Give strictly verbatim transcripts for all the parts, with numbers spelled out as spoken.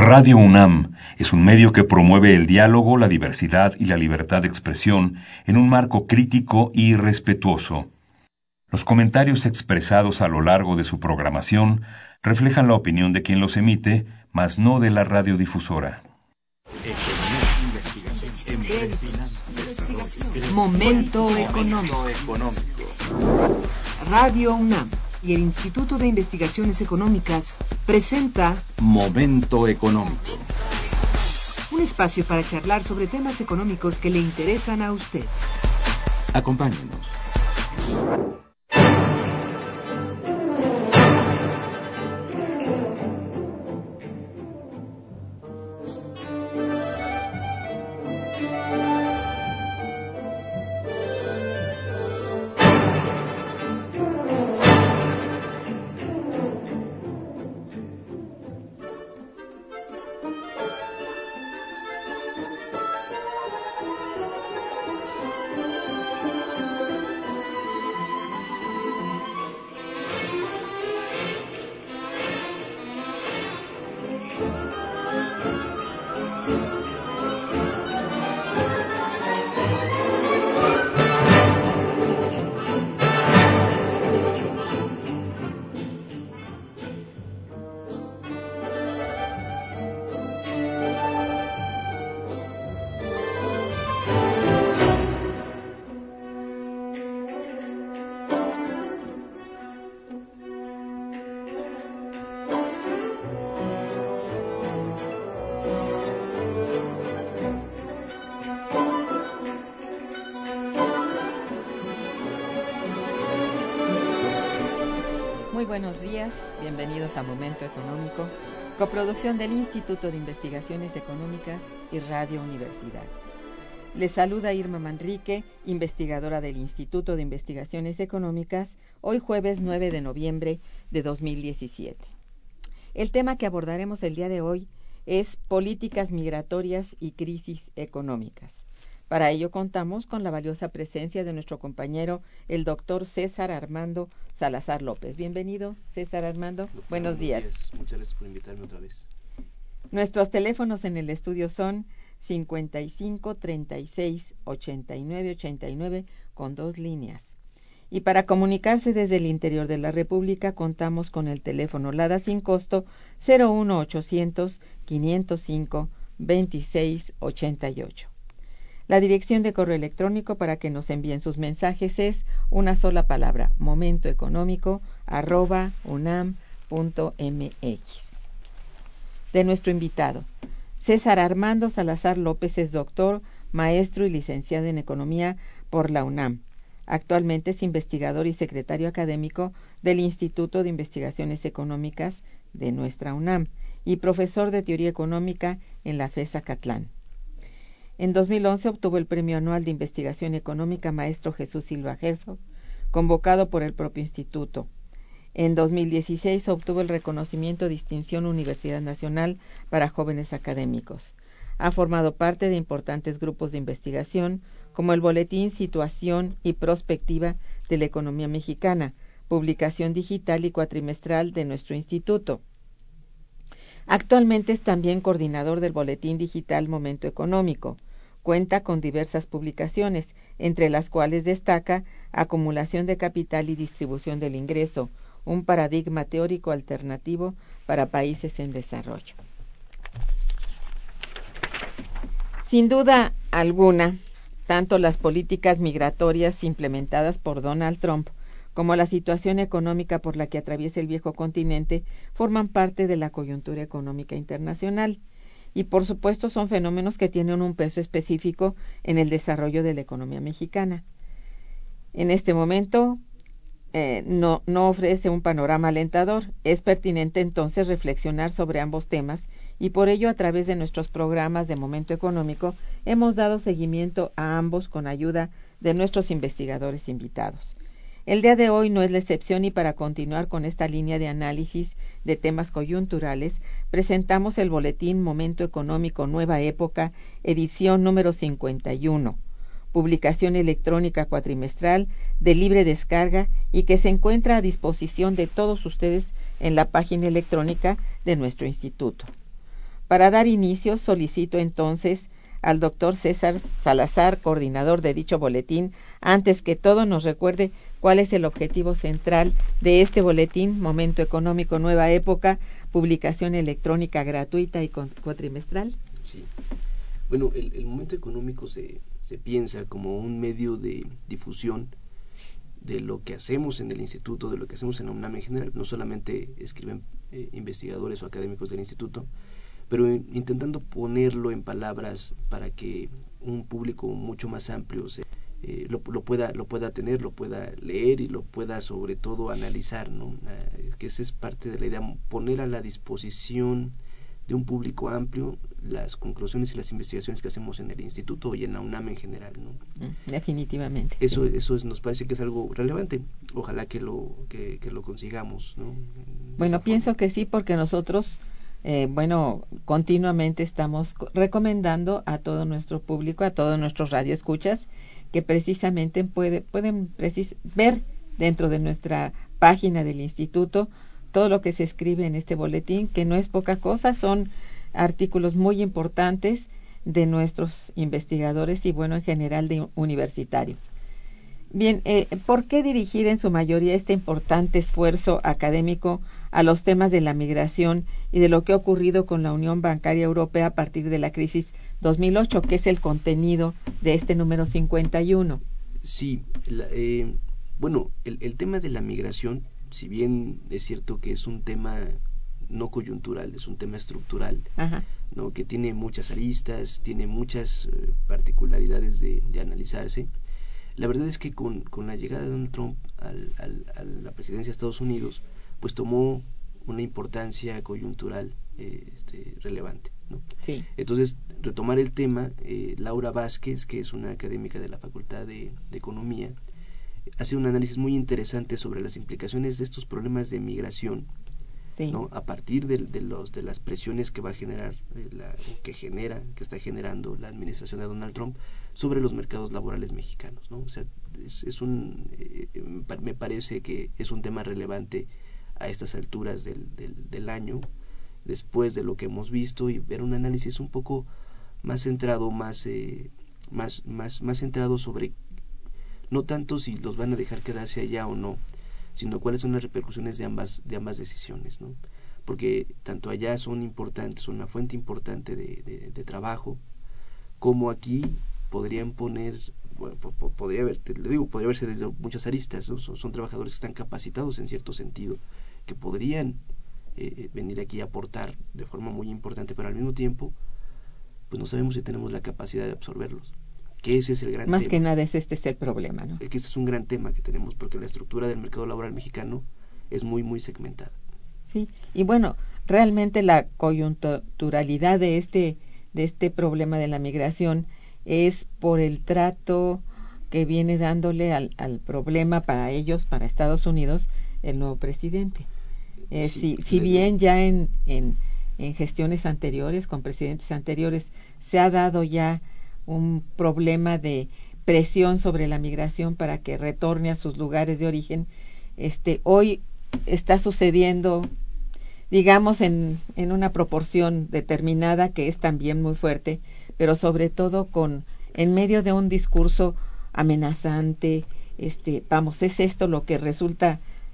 Radio UNAM es un medio que promueve el diálogo, la diversidad y la libertad de expresión en un marco crítico y respetuoso. Los comentarios expresados a lo largo de su programación reflejan la opinión de quien los emite, mas no de la radiodifusora. Momento económico. Radio UNAM y el Instituto de Investigaciones Económicas presenta Momento Económico. Un espacio para charlar sobre temas económicos que le interesan a usted. Acompáñenos. Muy buenos días, bienvenidos a Momento Económico, coproducción del Instituto de Investigaciones Económicas y Radio Universidad. Les saluda Irma Manrique, investigadora del Instituto de Investigaciones Económicas, hoy jueves nueve de noviembre de dos mil diecisiete. El tema que abordaremos el día de hoy es políticas migratorias y crisis económicas. Para ello contamos con la valiosa presencia de nuestro compañero, el doctor César Armando Salazar López. Bienvenido, César Armando. Doctor, buenos días. días. Muchas gracias por invitarme otra vez. Nuestros teléfonos en el estudio son cincuenta y cinco, treinta y seis, ochenta y nueve, ochenta y nueve con dos líneas. Y para comunicarse desde el interior de la República contamos con el teléfono LADA sin costo cero uno ochocientos, quinientos cinco, veintiséis ochenta y ocho. La dirección de correo electrónico para que nos envíen sus mensajes es una sola palabra, momentoeconómico arroba unam punto mx. De nuestro invitado, César Armando Salazar López es doctor, maestro y licenciado en Economía por la UNAM. Actualmente es investigador y secretario académico del Instituto de Investigaciones Económicas de nuestra UNAM y profesor de Teoría Económica en la FES Acatlán. En dos mil once obtuvo el Premio Anual de Investigación Económica Maestro Jesús Silva Herzog, convocado por el propio instituto. En dos mil dieciséis obtuvo el reconocimiento Distinción Universidad Nacional para Jóvenes Académicos. Ha formado parte de importantes grupos de investigación, como el Boletín Situación y Prospectiva de la Economía Mexicana, publicación digital y cuatrimestral de nuestro instituto. Actualmente es también coordinador del Boletín Digital Momento Económico. Cuenta con diversas publicaciones, entre las cuales destaca Acumulación de Capital y Distribución del Ingreso, un paradigma teórico alternativo para países en desarrollo. Sin duda alguna, tanto las políticas migratorias implementadas por Donald Trump como la situación económica por la que atraviesa el viejo continente forman parte de la coyuntura económica internacional. Y por supuesto son fenómenos que tienen un peso específico en el desarrollo de la economía mexicana. En este momento eh, no, no ofrece un panorama alentador. Es pertinente entonces reflexionar sobre ambos temas y por ello a través de nuestros programas de Momento Económico hemos dado seguimiento a ambos con ayuda de nuestros investigadores invitados. El día de hoy no es la excepción y para continuar con esta línea de análisis de temas coyunturales, presentamos el boletín Momento Económico Nueva Época, edición número cincuenta y uno, publicación electrónica cuatrimestral de libre descarga y que se encuentra a disposición de todos ustedes en la página electrónica de nuestro instituto. Para dar inicio, solicito entonces al doctor César Salazar, coordinador de dicho boletín, antes que todo nos recuerde cuál es el objetivo central de este boletín, Momento Económico Nueva Época, publicación electrónica gratuita y cuatrimestral. Sí. Bueno, el, el Momento Económico se, se piensa como un medio de difusión de lo que hacemos en el instituto, de lo que hacemos en la UNAM en general. No solamente escriben eh, investigadores o académicos del instituto, pero intentando ponerlo en palabras para que un público mucho más amplio se, eh, lo, lo pueda lo pueda tener, lo pueda leer y lo pueda sobre todo analizar, ¿no? Eh, que esa es parte de la idea, poner a la disposición de un público amplio las conclusiones y las investigaciones que hacemos en el instituto y en la UNAM en general, ¿no? Definitivamente. Eso sí. eso es, nos parece que es algo relevante. Ojalá que lo que, que lo consigamos, ¿no? Bueno, pienso que sí, porque nosotros Eh, bueno, continuamente estamos recomendando a todo nuestro público, a todos nuestros radioescuchas, que precisamente puede, pueden precis ver dentro de nuestra página del instituto todo lo que se escribe en este boletín, que no es poca cosa, son artículos muy importantes de nuestros investigadores y, bueno, en general de universitarios. Bien, eh, ¿por qué dirigir en su mayoría este importante esfuerzo académico a los temas de la migración y de lo que ha ocurrido con la Unión Bancaria Europea a partir de la crisis dos mil ocho, que es el contenido de este número cincuenta y uno? Sí, la, eh, bueno, el, el tema de la migración, si bien es cierto que es un tema no coyuntural, es un tema estructural, Ajá. ¿no? Que tiene muchas aristas, tiene muchas eh, particularidades de, de analizarse. La verdad es que con, con la llegada de Donald Trump al, al, a la presidencia de Estados Unidos, pues tomó una importancia coyuntural eh, este, relevante, ¿no? Sí. Entonces, retomar el tema, eh, Laura Vázquez, que es una académica de la Facultad de, de Economía, hace un análisis muy interesante sobre las implicaciones de estos problemas de migración, sí. ¿no? A partir de, de, los, de las presiones que va a generar, eh, la, que genera, que está generando la administración de Donald Trump sobre los mercados laborales mexicanos, ¿no? O sea, es, es un, eh, me parece que es un tema relevante a estas alturas del, del, del año, después de lo que hemos visto, y ver un análisis un poco más centrado, más, eh, más, más, más centrado sobre, no tanto si los van a dejar quedarse allá o no, sino cuáles son las repercusiones de ambas, de ambas decisiones, ¿no? Porque tanto allá son importantes, son una fuente importante de, de, de trabajo, como aquí podrían poner, bueno, podría ver, le digo, podría verse desde muchas aristas, ¿no? son, son trabajadores que están capacitados en cierto sentido, que podrían eh, venir aquí a aportar de forma muy importante, pero al mismo tiempo, pues no sabemos si tenemos la capacidad de absorberlos. Que ese es el gran Más tema. que nada es este es el problema, ¿no? Que ese es un gran tema que tenemos, porque la estructura del mercado laboral mexicano es muy, muy segmentada. Sí, y bueno, realmente la coyunturalidad de este, de este problema de la migración es por el trato que viene dándole al, al problema para ellos, para Estados Unidos, el nuevo presidente. Eh, Sí, si, si le- bien ya en, en, en gestiones anteriores, con presidentes anteriores, se ha dado ya un problema de presión sobre la migración para que retorne a sus lugares de origen, este, hoy está sucediendo, digamos, en, en una proporción determinada que es también muy fuerte, pero sobre todo con en medio de un discurso amenazante, este, vamos, es esto lo que resulta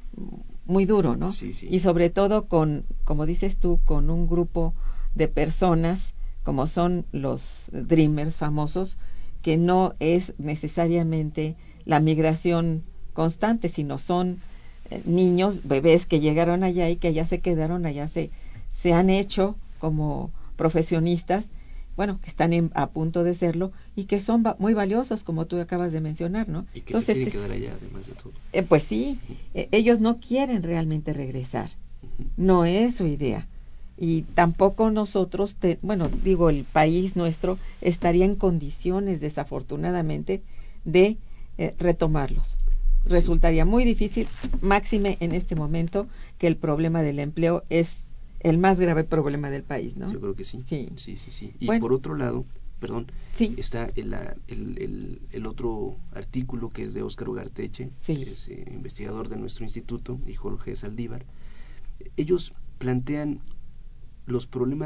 muy duro, ¿no? Sí, sí. Y sobre todo con, como dices tú, con un grupo de personas como son los Dreamers famosos, que no es necesariamente la migración constante, sino son eh, niños, bebés que llegaron allá y que allá se quedaron, allá se, se han hecho como profesionistas, bueno, que están en, a punto de serlo y que son va muy valiosos, como tú acabas de mencionar, ¿no? Y que Entonces, se quieren es, quedar allá, además de todo. eh, pues sí, eh, ellos no quieren realmente regresar, Uh-huh. no es su idea. Y tampoco nosotros, te, bueno, digo, el país nuestro estaría en condiciones, desafortunadamente, de eh, retomarlos. Sí. Resultaría muy difícil, máxime en este momento, que el problema del empleo es el más grave problema del país, ¿no? Yo creo que sí. Sí. Sí, sí, sí. Y Bueno. por otro lado, perdón, Sí. está el, la- el, el, el otro artículo que es de Óscar Ugarteche, Sí. que es eh, investigador de nuestro instituto, y Jorge Saldívar. Ellos plantean los problemas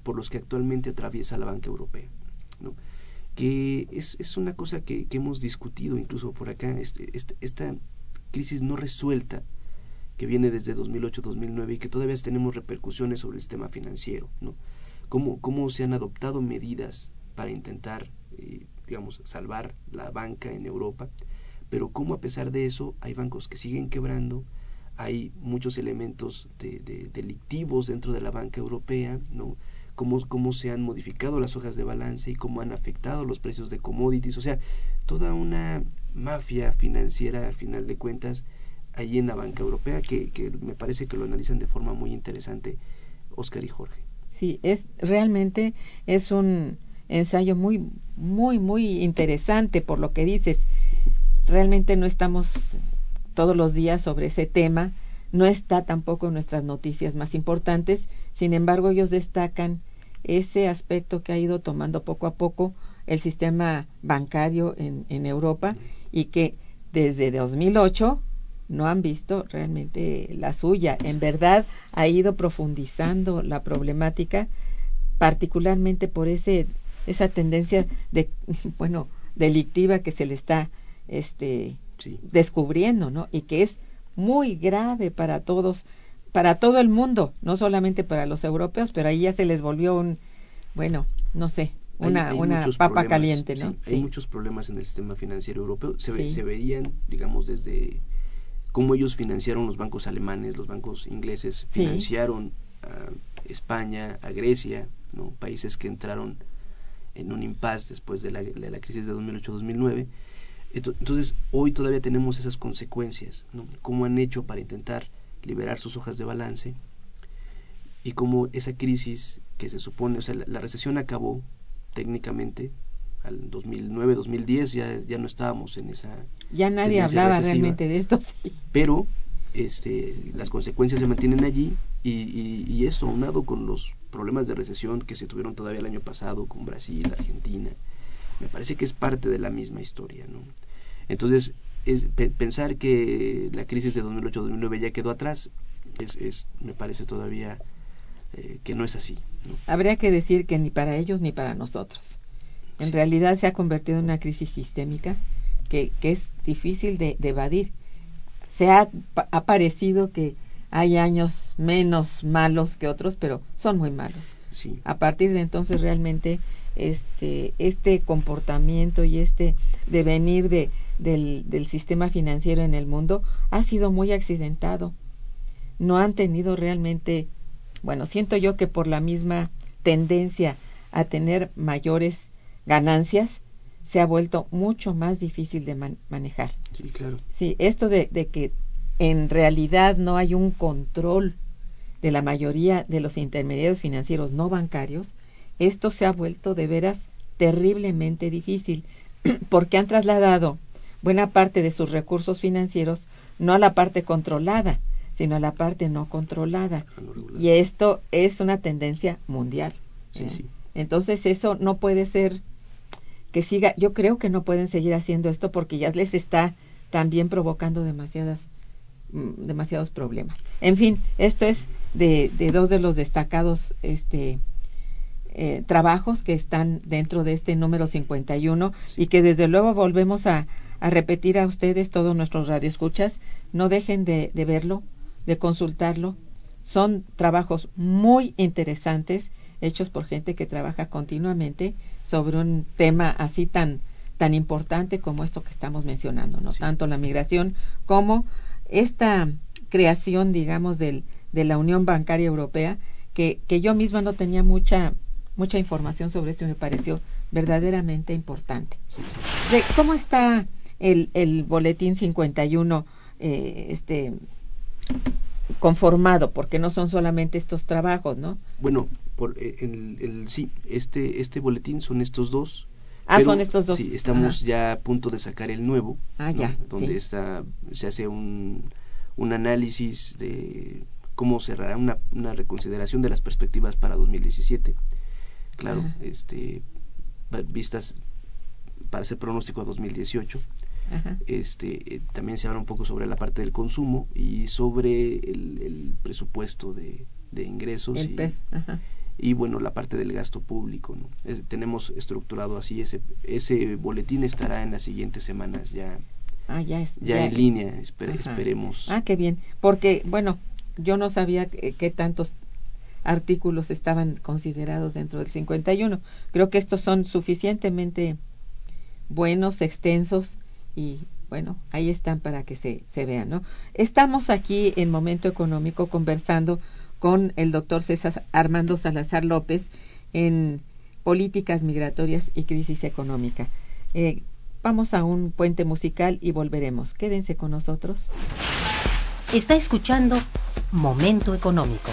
por los que actualmente atraviesa la banca europea, ¿no? Que es, es una cosa que, que hemos discutido incluso por acá, este, este, esta crisis no resuelta que viene desde dos mil ocho dos mil nueve y que todavía tenemos repercusiones sobre el sistema financiero, ¿no? Cómo, cómo se han adoptado medidas para intentar, eh, digamos, salvar la banca en Europa, pero cómo a pesar de eso hay bancos que siguen quebrando, hay muchos elementos de, de, delictivos dentro de la banca europea, ¿no? Cómo, cómo se han modificado las hojas de balance y cómo han afectado los precios de commodities, o sea, toda una mafia financiera, al final de cuentas, ahí en la banca europea, que, que me parece que lo analizan de forma muy interesante Óscar y Jorge. Sí, es realmente es un ensayo muy, muy, muy interesante por lo que dices. Realmente no estamos todos los días sobre ese tema, no está tampoco en nuestras noticias más importantes, sin embargo ellos destacan ese aspecto que ha ido tomando poco a poco el sistema bancario en, en Europa y que desde dos mil ocho no han visto realmente la suya. En verdad ha ido profundizando la problemática, particularmente por ese esa tendencia de bueno delictiva que se le está este sí. descubriendo, ¿no? Y que es muy grave para todos, para todo el mundo, no solamente para los europeos, pero ahí ya se les volvió un, bueno, no sé, una, hay, hay una papa caliente, ¿no? Sí, sí. Hay muchos problemas en el sistema financiero europeo. Se, sí. se veían, digamos, desde cómo ellos financiaron los bancos alemanes, los bancos ingleses, financiaron sí. a España, a Grecia, ¿no? Países que entraron en un impasse después de la, de la crisis de dos mil ocho dos mil nueve. Entonces, hoy todavía tenemos esas consecuencias, ¿no? Cómo han hecho para intentar liberar sus hojas de balance y cómo esa crisis que se supone, o sea, la, la recesión acabó técnicamente al dos mil nueve dos mil diez, ya, ya no estábamos en esa... Ya nadie hablaba realmente de esto, sí. Pero este, las consecuencias se mantienen allí y, y, y eso, aunado con los problemas de recesión que se tuvieron todavía el año pasado con Brasil, Argentina, me parece que es parte de la misma historia, ¿no? Entonces, es, pe pensar que la crisis de dos mil ocho dos mil nueve ya quedó atrás, es, es me parece todavía eh, que no es así, ¿no? Habría que decir que ni para ellos ni para nosotros. En sí. realidad se ha convertido en una crisis sistémica que, que es difícil de, de evadir. Se ha, ha parecido que hay años menos malos que otros, pero son muy malos. Sí. A partir de entonces realmente este este comportamiento y este devenir de del, del sistema financiero en el mundo ha sido muy accidentado. No han tenido realmente, bueno, siento yo que por la misma tendencia a tener mayores ganancias se ha vuelto mucho más difícil de man manejar. Sí, claro. Sí, esto de, de que en realidad no hay un control de la mayoría de los intermediarios financieros no bancarios, esto se ha vuelto de veras terriblemente difícil, porque han trasladado buena parte de sus recursos financieros no a la parte controlada, sino a la parte no controlada. Y esto es una tendencia mundial. Sí, ¿eh? sí. Entonces eso no puede ser que siga, yo creo que no pueden seguir haciendo esto porque ya les está también provocando demasiadas demasiados problemas. En fin, esto es de, de dos de los destacados este eh, trabajos que están dentro de este número cincuenta y uno y que desde luego volvemos a, a repetir a ustedes, todos nuestros radioescuchas, no dejen de, de verlo, de consultarlo. Son trabajos muy interesantes hechos por gente que trabaja continuamente sobre un tema así tan tan importante como esto que estamos mencionando, ¿no? Sí. Tanto la migración como esta creación, digamos, del, de la Unión Bancaria Europea, que, que yo misma no tenía mucha mucha información sobre esto y me pareció verdaderamente importante. De, ¿Cómo está el, el boletín cincuenta y uno eh, este conformado? Porque no son solamente estos trabajos, ¿no? Bueno, por el, el sí, este este boletín son estos dos. Ah, son estos dos. Sí, estamos Ajá. ya a punto de sacar el nuevo, ah, ¿no? ya, donde sí. está, se hace un, un análisis de cómo cerrará una, una reconsideración de las perspectivas para dos mil diecisiete. Claro, Ajá. este vistas para hacer pronóstico a dos mil dieciocho. Ajá. Este eh, también se habla un poco sobre la parte del consumo y sobre el, el presupuesto de, de ingresos el y, P E F. Ajá. y bueno, la parte del gasto público, ¿no? Es, tenemos estructurado así, ese ese boletín estará en las siguientes semanas ya, ah, ya, es, ya, ya en línea, esper, esperemos. Ah, qué bien, porque bueno, yo no sabía que, que tantos artículos estaban considerados dentro del cincuenta y uno. Creo que estos son suficientemente buenos, extensos, y bueno, ahí están para que se, se vean, ¿no? Estamos aquí en Momento Económico conversando con el doctor César Armando Salazar López en Políticas Migratorias y Crisis Económica. Eh, vamos a un puente musical y volveremos. Quédense con nosotros. Está escuchando Momento Económico.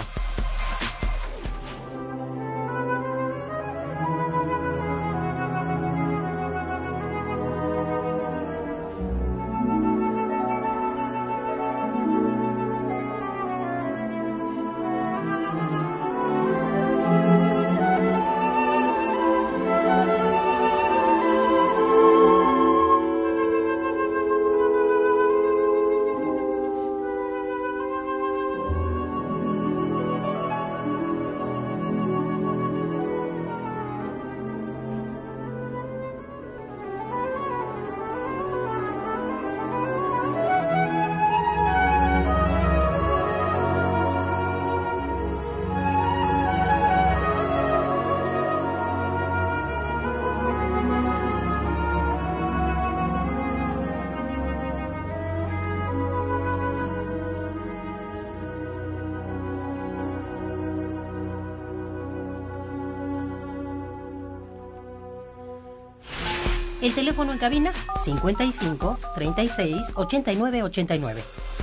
El teléfono en cabina cincuenta y cinco, treinta y seis, ochenta y nueve, ochenta y nueve.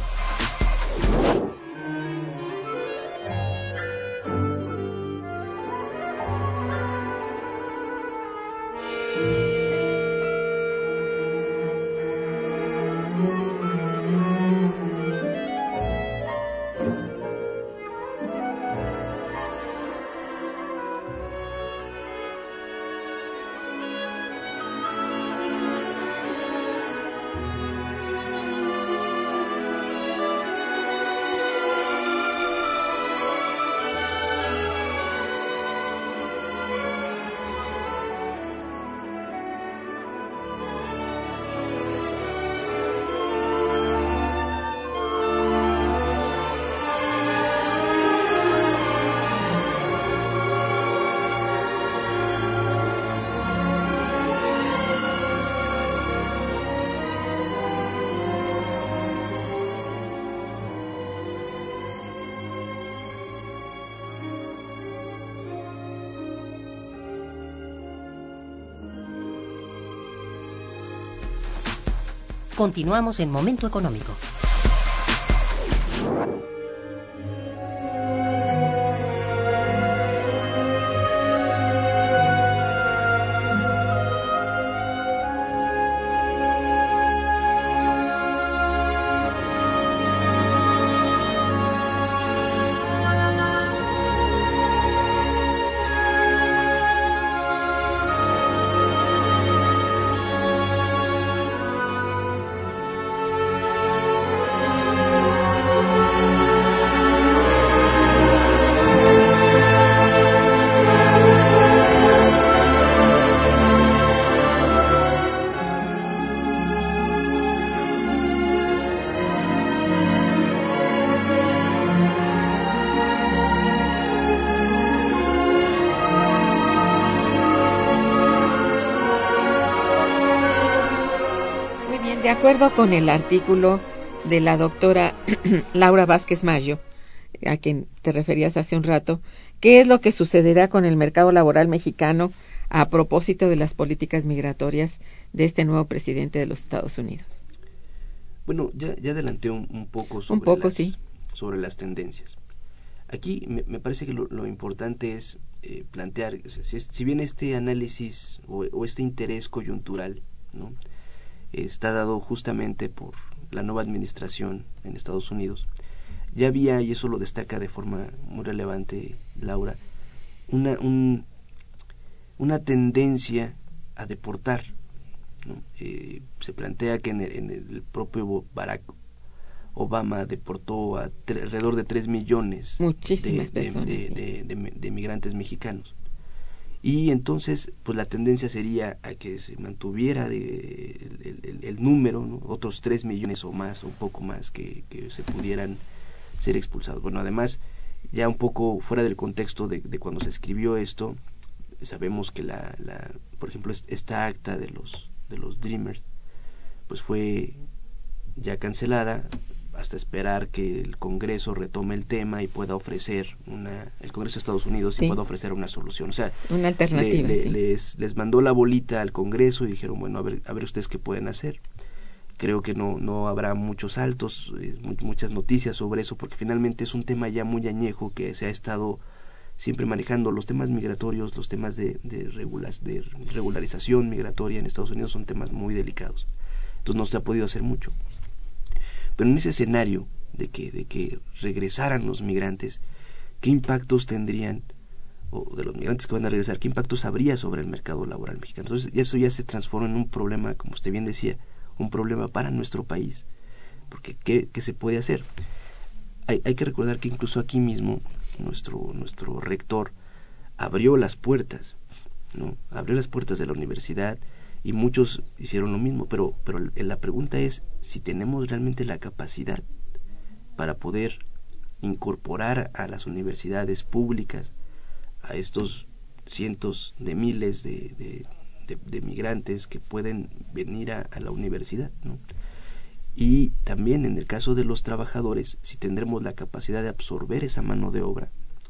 Continuamos en Momento Económico. De acuerdo con el artículo de la doctora Laura Vázquez Mayo, a quien te referías hace un rato, ¿qué es lo que sucederá con el mercado laboral mexicano a propósito de las políticas migratorias de este nuevo presidente de los Estados Unidos? Bueno, ya, ya adelanté un, un poco, sobre, un poco las, sí. sobre las tendencias. Aquí me, me parece que lo, lo importante es eh, plantear, o sea, si, si bien este análisis o, o este interés coyuntural, ¿no?, está dado justamente por la nueva administración en Estados Unidos, ya había, y eso lo destaca de forma muy relevante Laura, una, un, una tendencia a deportar, ¿no? Eh, se plantea que en el, en el propio Barack Obama deportó a tre- alrededor de tres millones Muchísimas de, de, personas, de, sí. de, de, de migrantes mexicanos. Y entonces, pues la tendencia sería a que se mantuviera de, el, el, el número, ¿no? Otros tres millones o más, un poco más, que, que se pudieran ser expulsados. Bueno, además, ya un poco fuera del contexto de, de cuando se escribió esto, sabemos que la, la por ejemplo, esta acta de los de los Dreamers, pues fue ya cancelada hasta esperar que el Congreso retome el tema y pueda ofrecer una, el Congreso de Estados Unidos Sí. y pueda ofrecer una solución. O sea, Una alternativa, le, le, sí. les, les mandó la bolita al Congreso y dijeron, bueno, a ver, a ver ustedes qué pueden hacer. Creo que no, no habrá muchos saltos, eh, muchas noticias sobre eso, porque finalmente es un tema ya muy añejo que se ha estado siempre manejando. Los temas migratorios, los temas de, de, regulas, de regularización migratoria en Estados Unidos son temas muy delicados. Entonces no se ha podido hacer mucho. Pero en ese escenario de que, de que regresaran los migrantes, ¿qué impactos tendrían, o de los migrantes que van a regresar, qué impactos habría sobre el mercado laboral mexicano? Entonces eso ya se transforma en un problema, como usted bien decía, un problema para nuestro país, porque ¿qué, qué se puede hacer? Hay, hay que recordar que incluso aquí mismo nuestro, nuestro rector abrió las puertas, ¿no? Abrió las puertas de la universidad y muchos hicieron lo mismo, pero, pero la pregunta es si tenemos realmente la capacidad para poder incorporar a las universidades públicas a estos cientos de miles de, de, de, de migrantes que pueden venir a, a la universidad, ¿no? Y también en el caso de los trabajadores, si tendremos la capacidad de absorber esa mano de obra,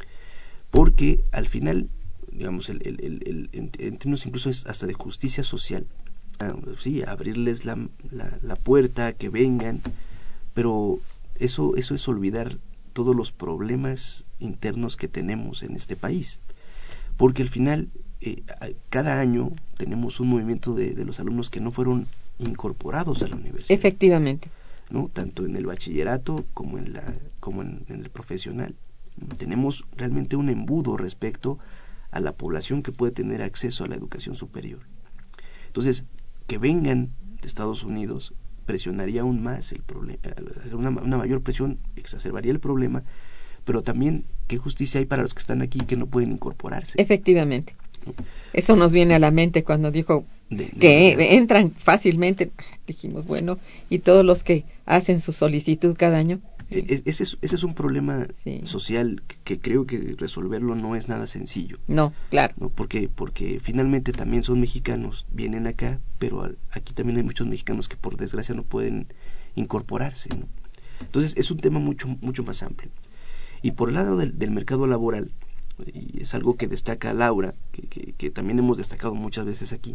porque al final, digamos, el, el, el, el, en, en términos incluso hasta de justicia social, ah, sí, abrirles la, la, la puerta, que vengan, pero eso, eso es olvidar todos los problemas internos que tenemos en este país, porque al final, eh, cada año tenemos un movimiento de, de los alumnos que no fueron incorporados a la universidad. Efectivamente. ¿No? Tanto en el bachillerato como en la como en, en el profesional. Tenemos realmente un embudo respecto a la población que puede tener acceso a la educación superior. Entonces, que vengan de Estados Unidos presionaría aún más el problema, una, una mayor presión exacerbaría el problema, pero también qué justicia hay para los que están aquí que no pueden incorporarse. Efectivamente. ¿No? Eso nos viene a la mente cuando dijo de, de, que de, entran fácilmente. Dijimos, bueno, y todos los que hacen su solicitud cada año. Ese es, ese es un problema sí. social que, que creo que resolverlo no es nada sencillo. No, claro. ¿No? Porque, porque finalmente también son mexicanos, vienen acá, pero aquí también hay muchos mexicanos que por desgracia no pueden incorporarse, ¿no? Entonces es un tema mucho, mucho más amplio. Y por el lado del, del mercado laboral, y es algo que destaca Laura, que, que, que también hemos destacado muchas veces aquí,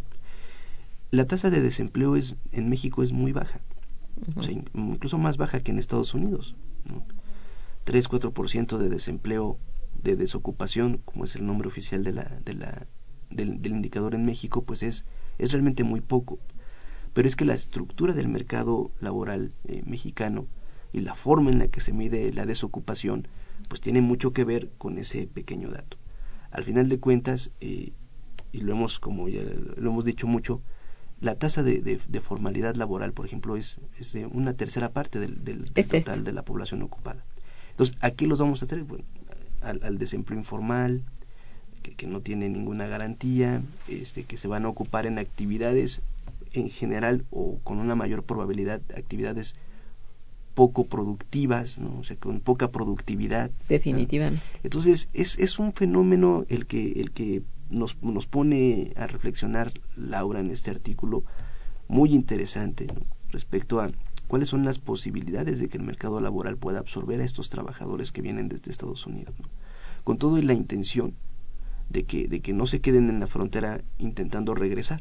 la tasa de desempleo es en México es muy baja, uh-huh. O sea, incluso más baja que en Estados Unidos, ¿no? tres a cuatro por ciento de desempleo, de desocupación, como es el nombre oficial de la, de la, del, del indicador en México, pues es, es realmente muy poco. Pero es que la estructura del mercado laboral eh, mexicano y la forma en la que se mide la desocupación, pues tiene mucho que ver con ese pequeño dato. Al final de cuentas, eh, y lo hemos, como ya lo hemos dicho mucho, la tasa de, de, de formalidad laboral, por ejemplo, es, es de una tercera parte del, del, del es total esto. de la población ocupada. Entonces, ¿a qué los vamos a hacer? Bueno, al, al desempleo informal, que, que no tiene ninguna garantía, este, que se van a ocupar en actividades en general o con una mayor probabilidad, actividades poco productivas, ¿no? O sea, con poca productividad. Definitivamente. ¿No? Entonces, es, es un fenómeno el que, el que nos, nos pone a reflexionar Laura en este artículo muy interesante, ¿no? Respecto a cuáles son las posibilidades de que el mercado laboral pueda absorber a estos trabajadores que vienen desde Estados Unidos, ¿no? Con todo y la intención de que, de que no se queden en la frontera intentando regresar.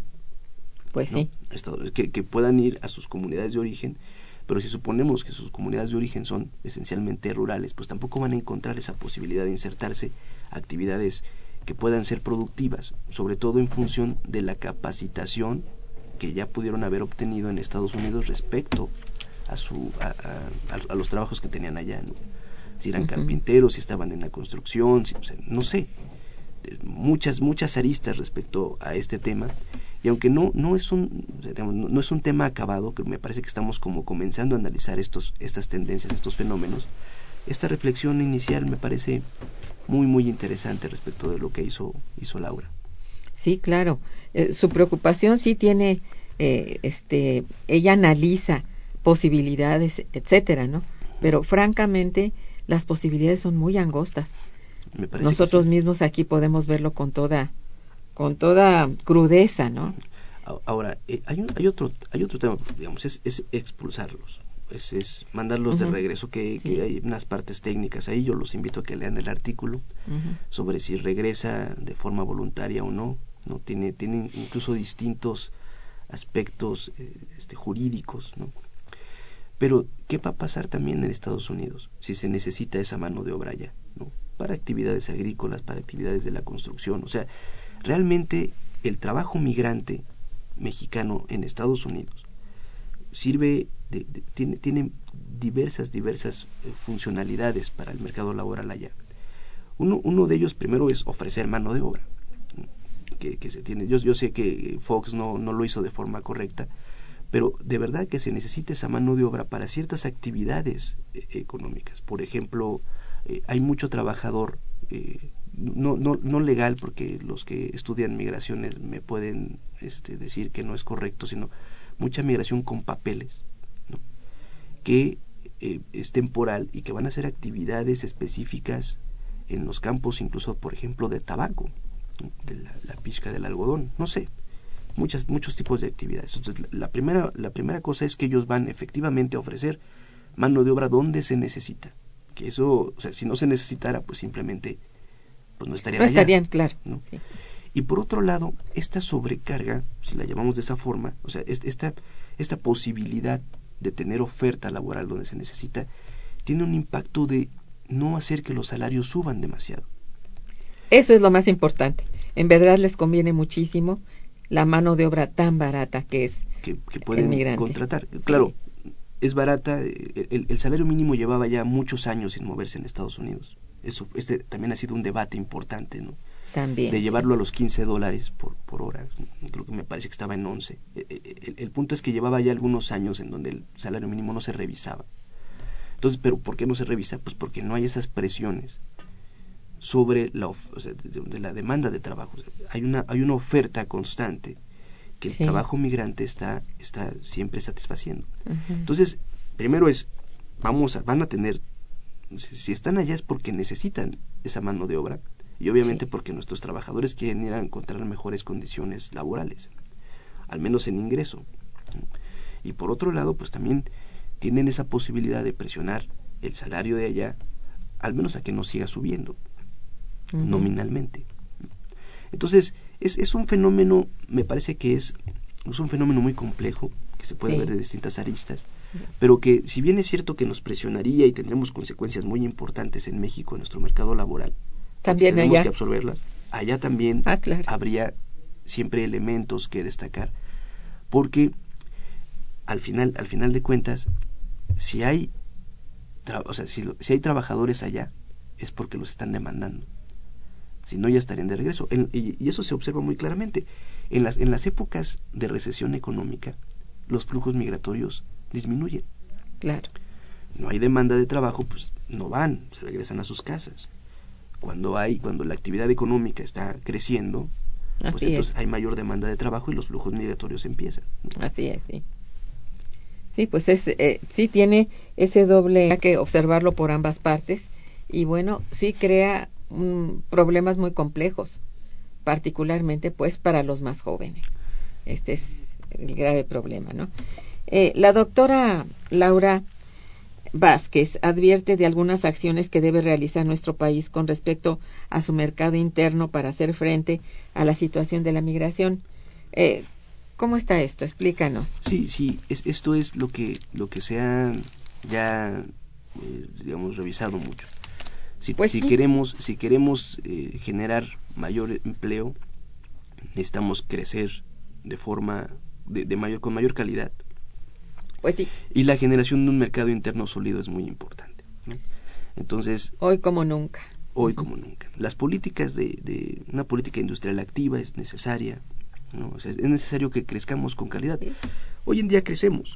Pues ¿no? sí. Que, que puedan ir a sus comunidades de origen, pero si suponemos que sus comunidades de origen son esencialmente rurales, pues tampoco van a encontrar esa posibilidad de insertarse a actividades que puedan ser productivas, sobre todo en función de la capacitación que ya pudieron haber obtenido en Estados Unidos respecto a su a, a, a los trabajos que tenían allá, ¿no? Si eran uh-huh. carpinteros, si estaban en la construcción, si, o sea, no sé, muchas muchas aristas respecto a este tema Y aunque no no es un digamos, no, no es un tema acabado, que me parece que estamos como comenzando a analizar estos estas tendencias, estos fenómenos, esta reflexión inicial me parece muy muy interesante respecto de lo que hizo hizo Laura. Sí, claro. Eh, su preocupación sí tiene, eh, este, ella analiza posibilidades, etcétera, ¿no? Pero francamente las posibilidades son muy angostas. Me parece Nosotros que sí. mismos aquí podemos verlo con toda, con toda crudeza, ¿no? Ahora eh, hay un, hay otro hay otro tema, digamos, es, es expulsarlos. Es, es mandarlos uh-huh. de regreso, que, sí. que hay unas partes técnicas ahí, yo los invito a que lean el artículo uh-huh. sobre si regresa de forma voluntaria o no, no tiene, tiene incluso distintos aspectos eh, este, jurídicos, ¿no? Pero, ¿qué va a pasar también en Estados Unidos si se necesita esa mano de obra allá, ¿no? Para actividades agrícolas, para actividades de la construcción? O sea, realmente el trabajo migrante mexicano en Estados Unidos sirve de, de, tiene, tiene diversas diversas eh, funcionalidades para el mercado laboral allá. Uno, uno de ellos primero es ofrecer mano de obra que, que se tiene. Yo, yo sé que Fox no, no lo hizo de forma correcta, pero de verdad que se necesita esa mano de obra para ciertas actividades eh, económicas. Por ejemplo, eh, hay mucho trabajador eh, no, no, no legal, porque los que estudian migraciones me pueden este, decir que no es correcto, sino mucha migración con papeles, ¿no? que eh, es temporal y que van a hacer actividades específicas en los campos, incluso por ejemplo de tabaco, ¿no? de la, la pizca del algodón, no sé, muchas muchos tipos de actividades. Entonces la primera la primera cosa es que ellos van efectivamente a ofrecer mano de obra donde se necesita, que eso, o sea, si no se necesitara, pues simplemente pues no estarían no allá, estarían claro, ¿no? Sí. Y por otro lado, esta sobrecarga, si la llamamos de esa forma, o sea, esta, esta posibilidad de tener oferta laboral donde se necesita, tiene un impacto de no hacer que los salarios suban demasiado. Eso es lo más importante. En verdad les conviene muchísimo la mano de obra tan barata que es que, que pueden el migrante. Contratar. Claro, sí. es barata. El, el salario mínimo llevaba ya muchos años sin moverse en Estados Unidos. Eso, este también ha sido un debate importante, ¿no? También. De llevarlo a los quince dólares por, por hora. Creo que me parece que estaba en once. El, el, el punto es que llevaba ya algunos años en donde el salario mínimo no se revisaba. Entonces, ¿pero por qué no se revisa? Pues porque no hay esas presiones sobre la, o sea, de, de la demanda de trabajo. O sea, hay una hay una oferta constante que el sí. trabajo migrante está está siempre satisfaciendo. Uh-huh. Entonces, primero es, vamos a, van a tener, si están allá es porque necesitan esa mano de obra, y obviamente sí. porque nuestros trabajadores quieren ir a encontrar mejores condiciones laborales, al menos en ingreso. Y por otro lado, pues también tienen esa posibilidad de presionar el salario de allá, al menos a que no siga subiendo, uh-huh. nominalmente. Entonces, es, es un fenómeno, me parece que es, es un fenómeno muy complejo, que se puede sí. ver de distintas aristas, pero que si bien es cierto que nos presionaría y tendremos consecuencias muy importantes en México, en nuestro mercado laboral, también tenemos allá. que absorberlas, allá también ah, claro. habría siempre elementos que destacar, porque al final, al final de cuentas, si hay, tra- o sea, si, lo, si hay trabajadores allá, es porque los están demandando. Si no, ya estarían de regreso. En, y, y eso se observa muy claramente. En las, en las épocas de recesión económica, los flujos migratorios disminuyen. Claro. No hay demanda de trabajo, pues no van, se regresan a sus casas. Cuando hay, cuando la actividad económica está creciendo, pues Así entonces es. hay mayor demanda de trabajo y los flujos migratorios empiezan, ¿no? Así es, sí. Sí, pues es, eh, sí tiene ese doble, hay que observarlo por ambas partes, y bueno, sí crea um, problemas muy complejos, particularmente pues para los más jóvenes. Este es el grave problema, ¿no? Eh, la doctora Laura Vázquez advierte de algunas acciones que debe realizar nuestro país con respecto a su mercado interno para hacer frente a la situación de la migración. Eh, ¿Cómo está esto? Explícanos. Sí, sí, es, esto es lo que lo que se ha ya, eh, digamos, revisado mucho. Si, pues si sí. queremos, si queremos eh, generar mayor empleo, necesitamos crecer de forma de, de mayor con mayor calidad. Pues sí. Y la generación de un mercado interno sólido es muy importante, ¿no? Entonces, hoy como nunca. Hoy como nunca. Las políticas de, de una política industrial activa es necesaria. ¿no? O sea, es necesario que crezcamos con calidad. Hoy en día crecemos,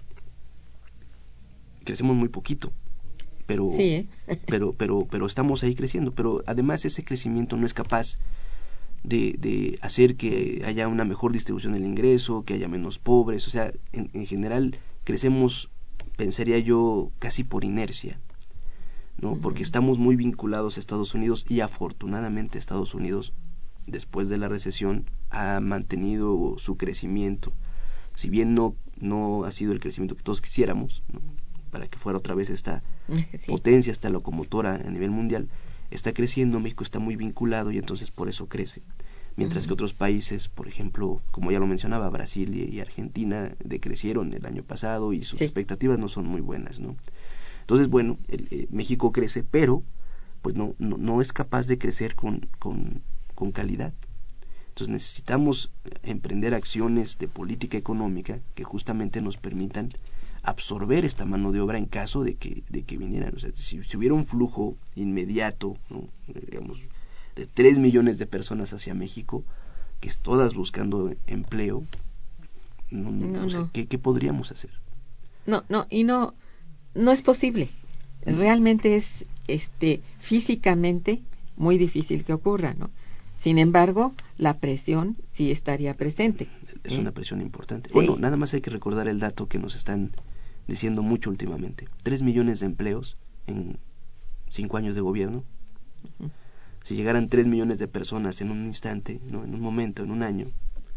crecemos muy poquito, pero, sí. pero, pero, pero estamos ahí creciendo. Pero además ese crecimiento no es capaz de, de hacer que haya una mejor distribución del ingreso, que haya menos pobres. O sea, en, en general crecemos, pensaría yo, casi por inercia, ¿no? Uh-huh. Porque estamos muy vinculados a Estados Unidos, y afortunadamente Estados Unidos, después de la recesión, ha mantenido su crecimiento. Si bien no, no ha sido el crecimiento que todos quisiéramos, ¿no?, para que fuera otra vez esta sí. potencia, esta locomotora a nivel mundial, está creciendo. México está muy vinculado y entonces por eso crece. Mientras uh-huh. que otros países, por ejemplo, como ya lo mencionaba, Brasil y, y Argentina decrecieron el año pasado y sus sí. expectativas no son muy buenas, ¿no? Entonces, bueno, el, eh, México crece, pero pues no, no, no es capaz de crecer con, con, con calidad. Entonces necesitamos emprender acciones de política económica que justamente nos permitan absorber esta mano de obra en caso de que, de que vinieran. O sea, si, si hubiera un flujo inmediato, ¿no?, digamos, de tres millones de personas hacia México, que es todas buscando empleo, no, no, no, no sé, ¿qué, ¿qué podríamos hacer? No, no, y no, no es posible. Realmente es, este, físicamente muy difícil que ocurra, ¿no? Sin embargo, la presión sí estaría presente. Es ¿eh? una presión importante. Sí. Bueno, nada más hay que recordar el dato que nos están diciendo mucho últimamente. Tres millones de empleos en cinco años de gobierno. Uh-huh. Si llegaran tres millones de personas en un instante, ¿no?, en un momento, en un año,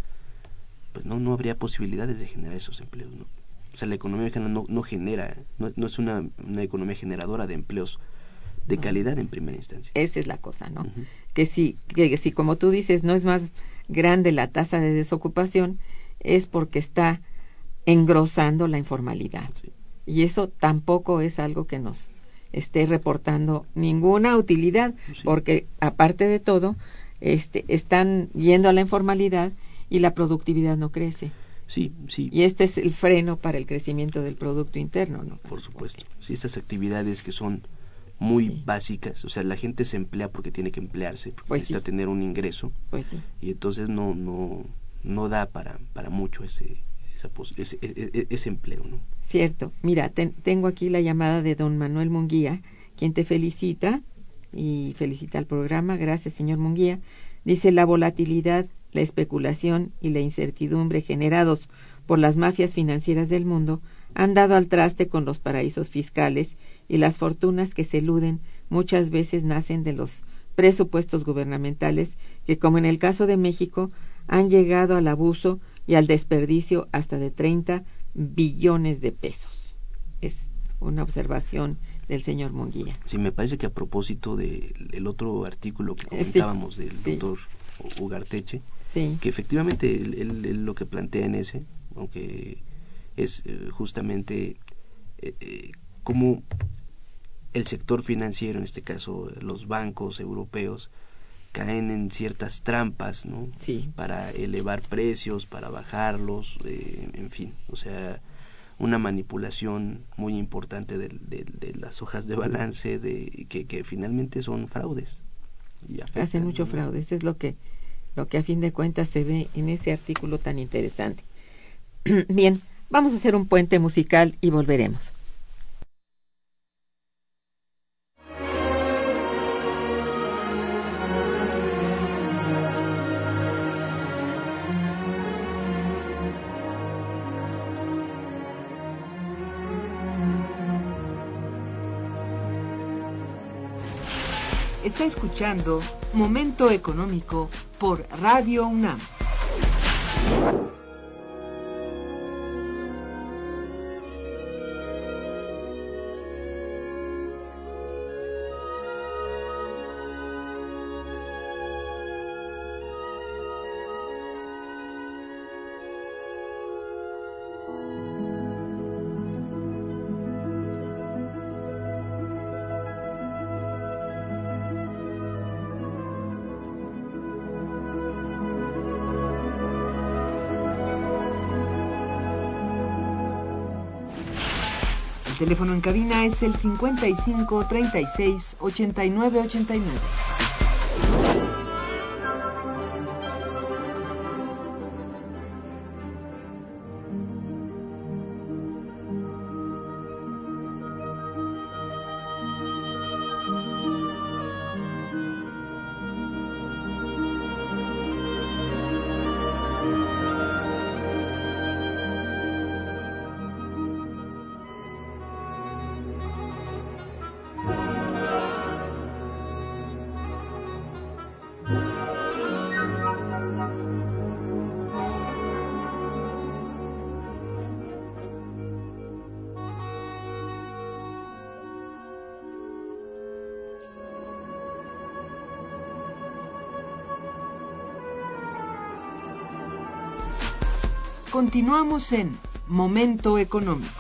pues no, no habría posibilidades de generar esos empleos, ¿no? O sea, la economía mexicana no, no genera, no, no es una, una economía generadora de empleos de no. calidad en primera instancia. Esa es la cosa, ¿no? Uh-huh. Que si, que si, como tú dices, no es más grande la tasa de desocupación, es porque está engrosando la informalidad. Sí. Y eso tampoco es algo que nos esté reportando ninguna utilidad, sí. porque aparte de todo, este, están yendo a la informalidad y la productividad no crece. Sí, sí. Y este es el freno para el crecimiento del Producto Interno, ¿no? Por supuesto. Sí, estas actividades que son muy sí. básicas, o sea, la gente se emplea porque tiene que emplearse, porque pues necesita sí. tener un ingreso, pues sí. y entonces no no no da para para mucho ese esa pos, ese, ese ese empleo, ¿no? Cierto. Mira, ten, tengo aquí la llamada de don Manuel Munguía, quien te felicita y felicita al programa. Gracias, señor Munguía. Dice: la volatilidad, la especulación y la incertidumbre generados por las mafias financieras del mundo han dado al traste con los paraísos fiscales, y las fortunas que se eluden muchas veces nacen de los presupuestos gubernamentales que, como en el caso de México, han llegado al abuso y al desperdicio hasta de treinta billones de pesos. Es una observación del señor Munguía. Sí, me parece que a propósito del otro artículo que comentábamos sí, del sí. doctor Ugarteche, sí. que efectivamente él, él, él lo que plantea en ese, aunque es eh, justamente eh, eh, cómo el sector financiero, en este caso los bancos europeos, caen en ciertas trampas, ¿no? Sí. Para elevar precios, para bajarlos, eh, en fin, o sea, una manipulación muy importante de, de, de las hojas de balance, de que, que finalmente son fraudes. Y afectan, hacen mucho ¿no? fraude. Eso es lo que, lo que a fin de cuentas se ve en ese artículo tan interesante. Bien, vamos a hacer un puente musical y volveremos. Está escuchando Momento Económico por Radio UNAM. El teléfono en cabina es el cincuenta y cinco, treinta y seis, ochenta y nueve, ochenta y nueve. Continuamos en Momento Económico.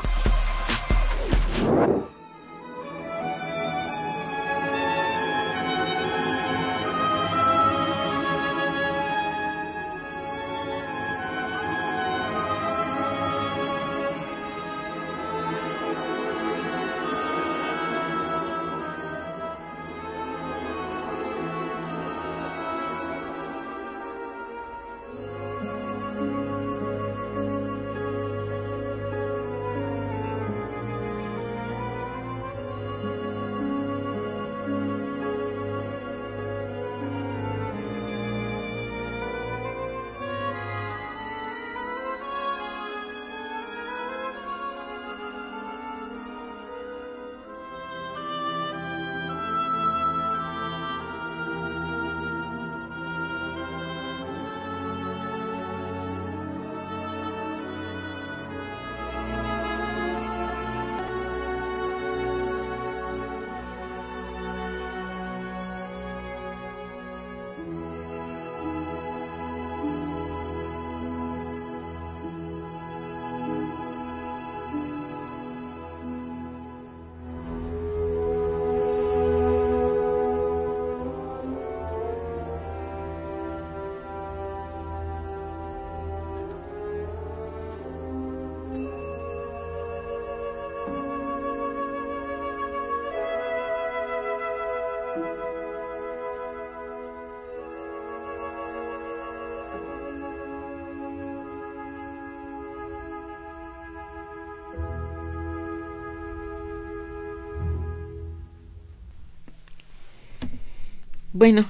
Bueno,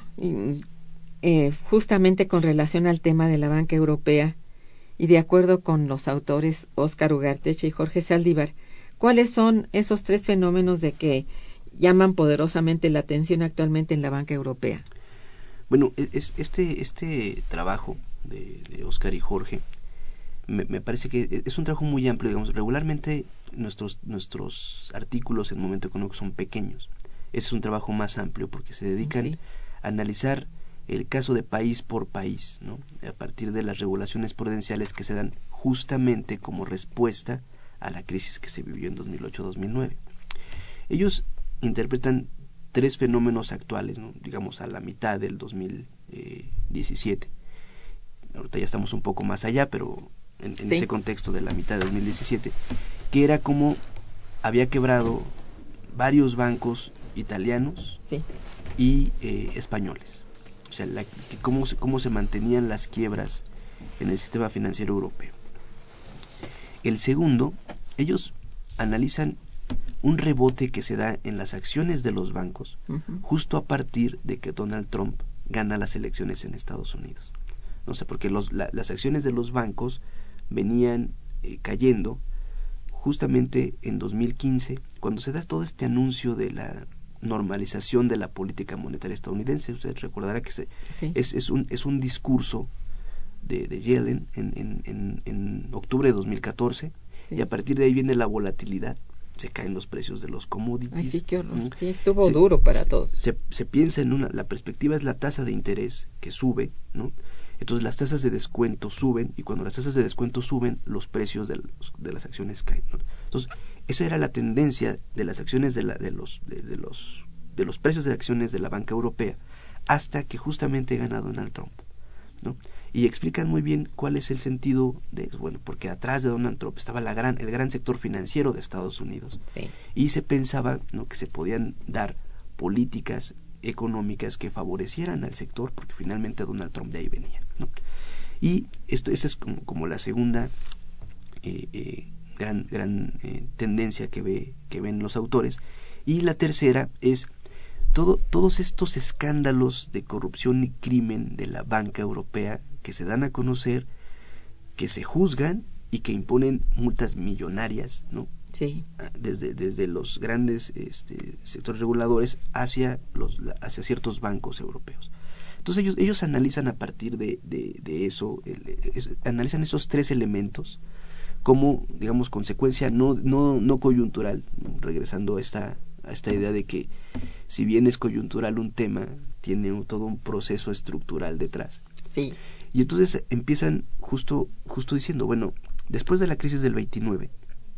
eh, justamente con relación al tema de la banca europea y de acuerdo con los autores Óscar Ugarteche y Jorge Saldívar, ¿cuáles son esos tres fenómenos de que llaman poderosamente la atención actualmente en la banca europea? Bueno, es, este, este trabajo de, de Óscar y Jorge me, me parece que es un trabajo muy amplio. Digamos, regularmente nuestros, nuestros artículos en Momento Económico son pequeños. Ese es un trabajo más amplio porque se dedican sí. a analizar el caso de país por país, ¿no? A partir de las regulaciones prudenciales que se dan justamente como respuesta a la crisis que se vivió en dos mil ocho dos mil nueve. Ellos interpretan tres fenómenos actuales, ¿no? Digamos a la mitad del dos mil diecisiete. Ahorita ya estamos un poco más allá, pero en, en sí. ese contexto de la mitad de dos mil diecisiete, que era como había quebrado varios bancos italianos sí. y eh, españoles. O sea, la, que cómo, cómo se mantenían las quiebras en el sistema financiero europeo. El segundo, ellos analizan un rebote que se da en las acciones de los bancos uh-huh. justo a partir de que Donald Trump gana las elecciones en Estados Unidos. No sé, porque los, la, las acciones de los bancos venían eh, cayendo justamente en dos mil quince, cuando se da todo este anuncio de la normalización de la política monetaria estadounidense. Usted recordará que se, sí. es, es, un, es un discurso de, de Yellen en, en, en, en octubre de dos mil catorce sí. y a partir de ahí viene la volatilidad, se caen los precios de los commodities. Ay, sí, qué horror. Sí, estuvo se, duro para se, todos. Se, se piensa en una, la perspectiva es la tasa de interés que sube, ¿no? Entonces las tasas de descuento suben y cuando las tasas de descuento suben, los precios de, los, de las acciones caen, ¿no? Entonces esa era la tendencia de las acciones de, la, de, los, de, de los de los precios de acciones de la banca europea hasta que justamente gana Donald Trump, ¿no? Y explican muy bien cuál es el sentido de eso. Bueno, porque atrás de Donald Trump estaba la gran, el gran sector financiero de Estados Unidos sí. y se pensaba, ¿no?, que se podían dar políticas económicas que favorecieran al sector porque finalmente Donald Trump de ahí venía, ¿no? Y esto esta es como, como la segunda eh, eh, gran gran eh, tendencia que ve que ven los autores. Y la tercera es todo, todos estos escándalos de corrupción y crimen de la banca europea que se dan a conocer, que se juzgan y que imponen multas millonarias, ¿no? Sí. Desde, desde los grandes este, sectores reguladores hacia los hacia ciertos bancos europeos. Entonces ellos ellos analizan a partir de, de, de eso, el, es, analizan esos tres elementos como, digamos, consecuencia no no no coyuntural, ¿no? Regresando a esta a esta idea de que si bien es coyuntural un tema, tiene un, todo un proceso estructural detrás. Sí. Y entonces empiezan justo, justo diciendo, bueno, después de la crisis del veintinueve,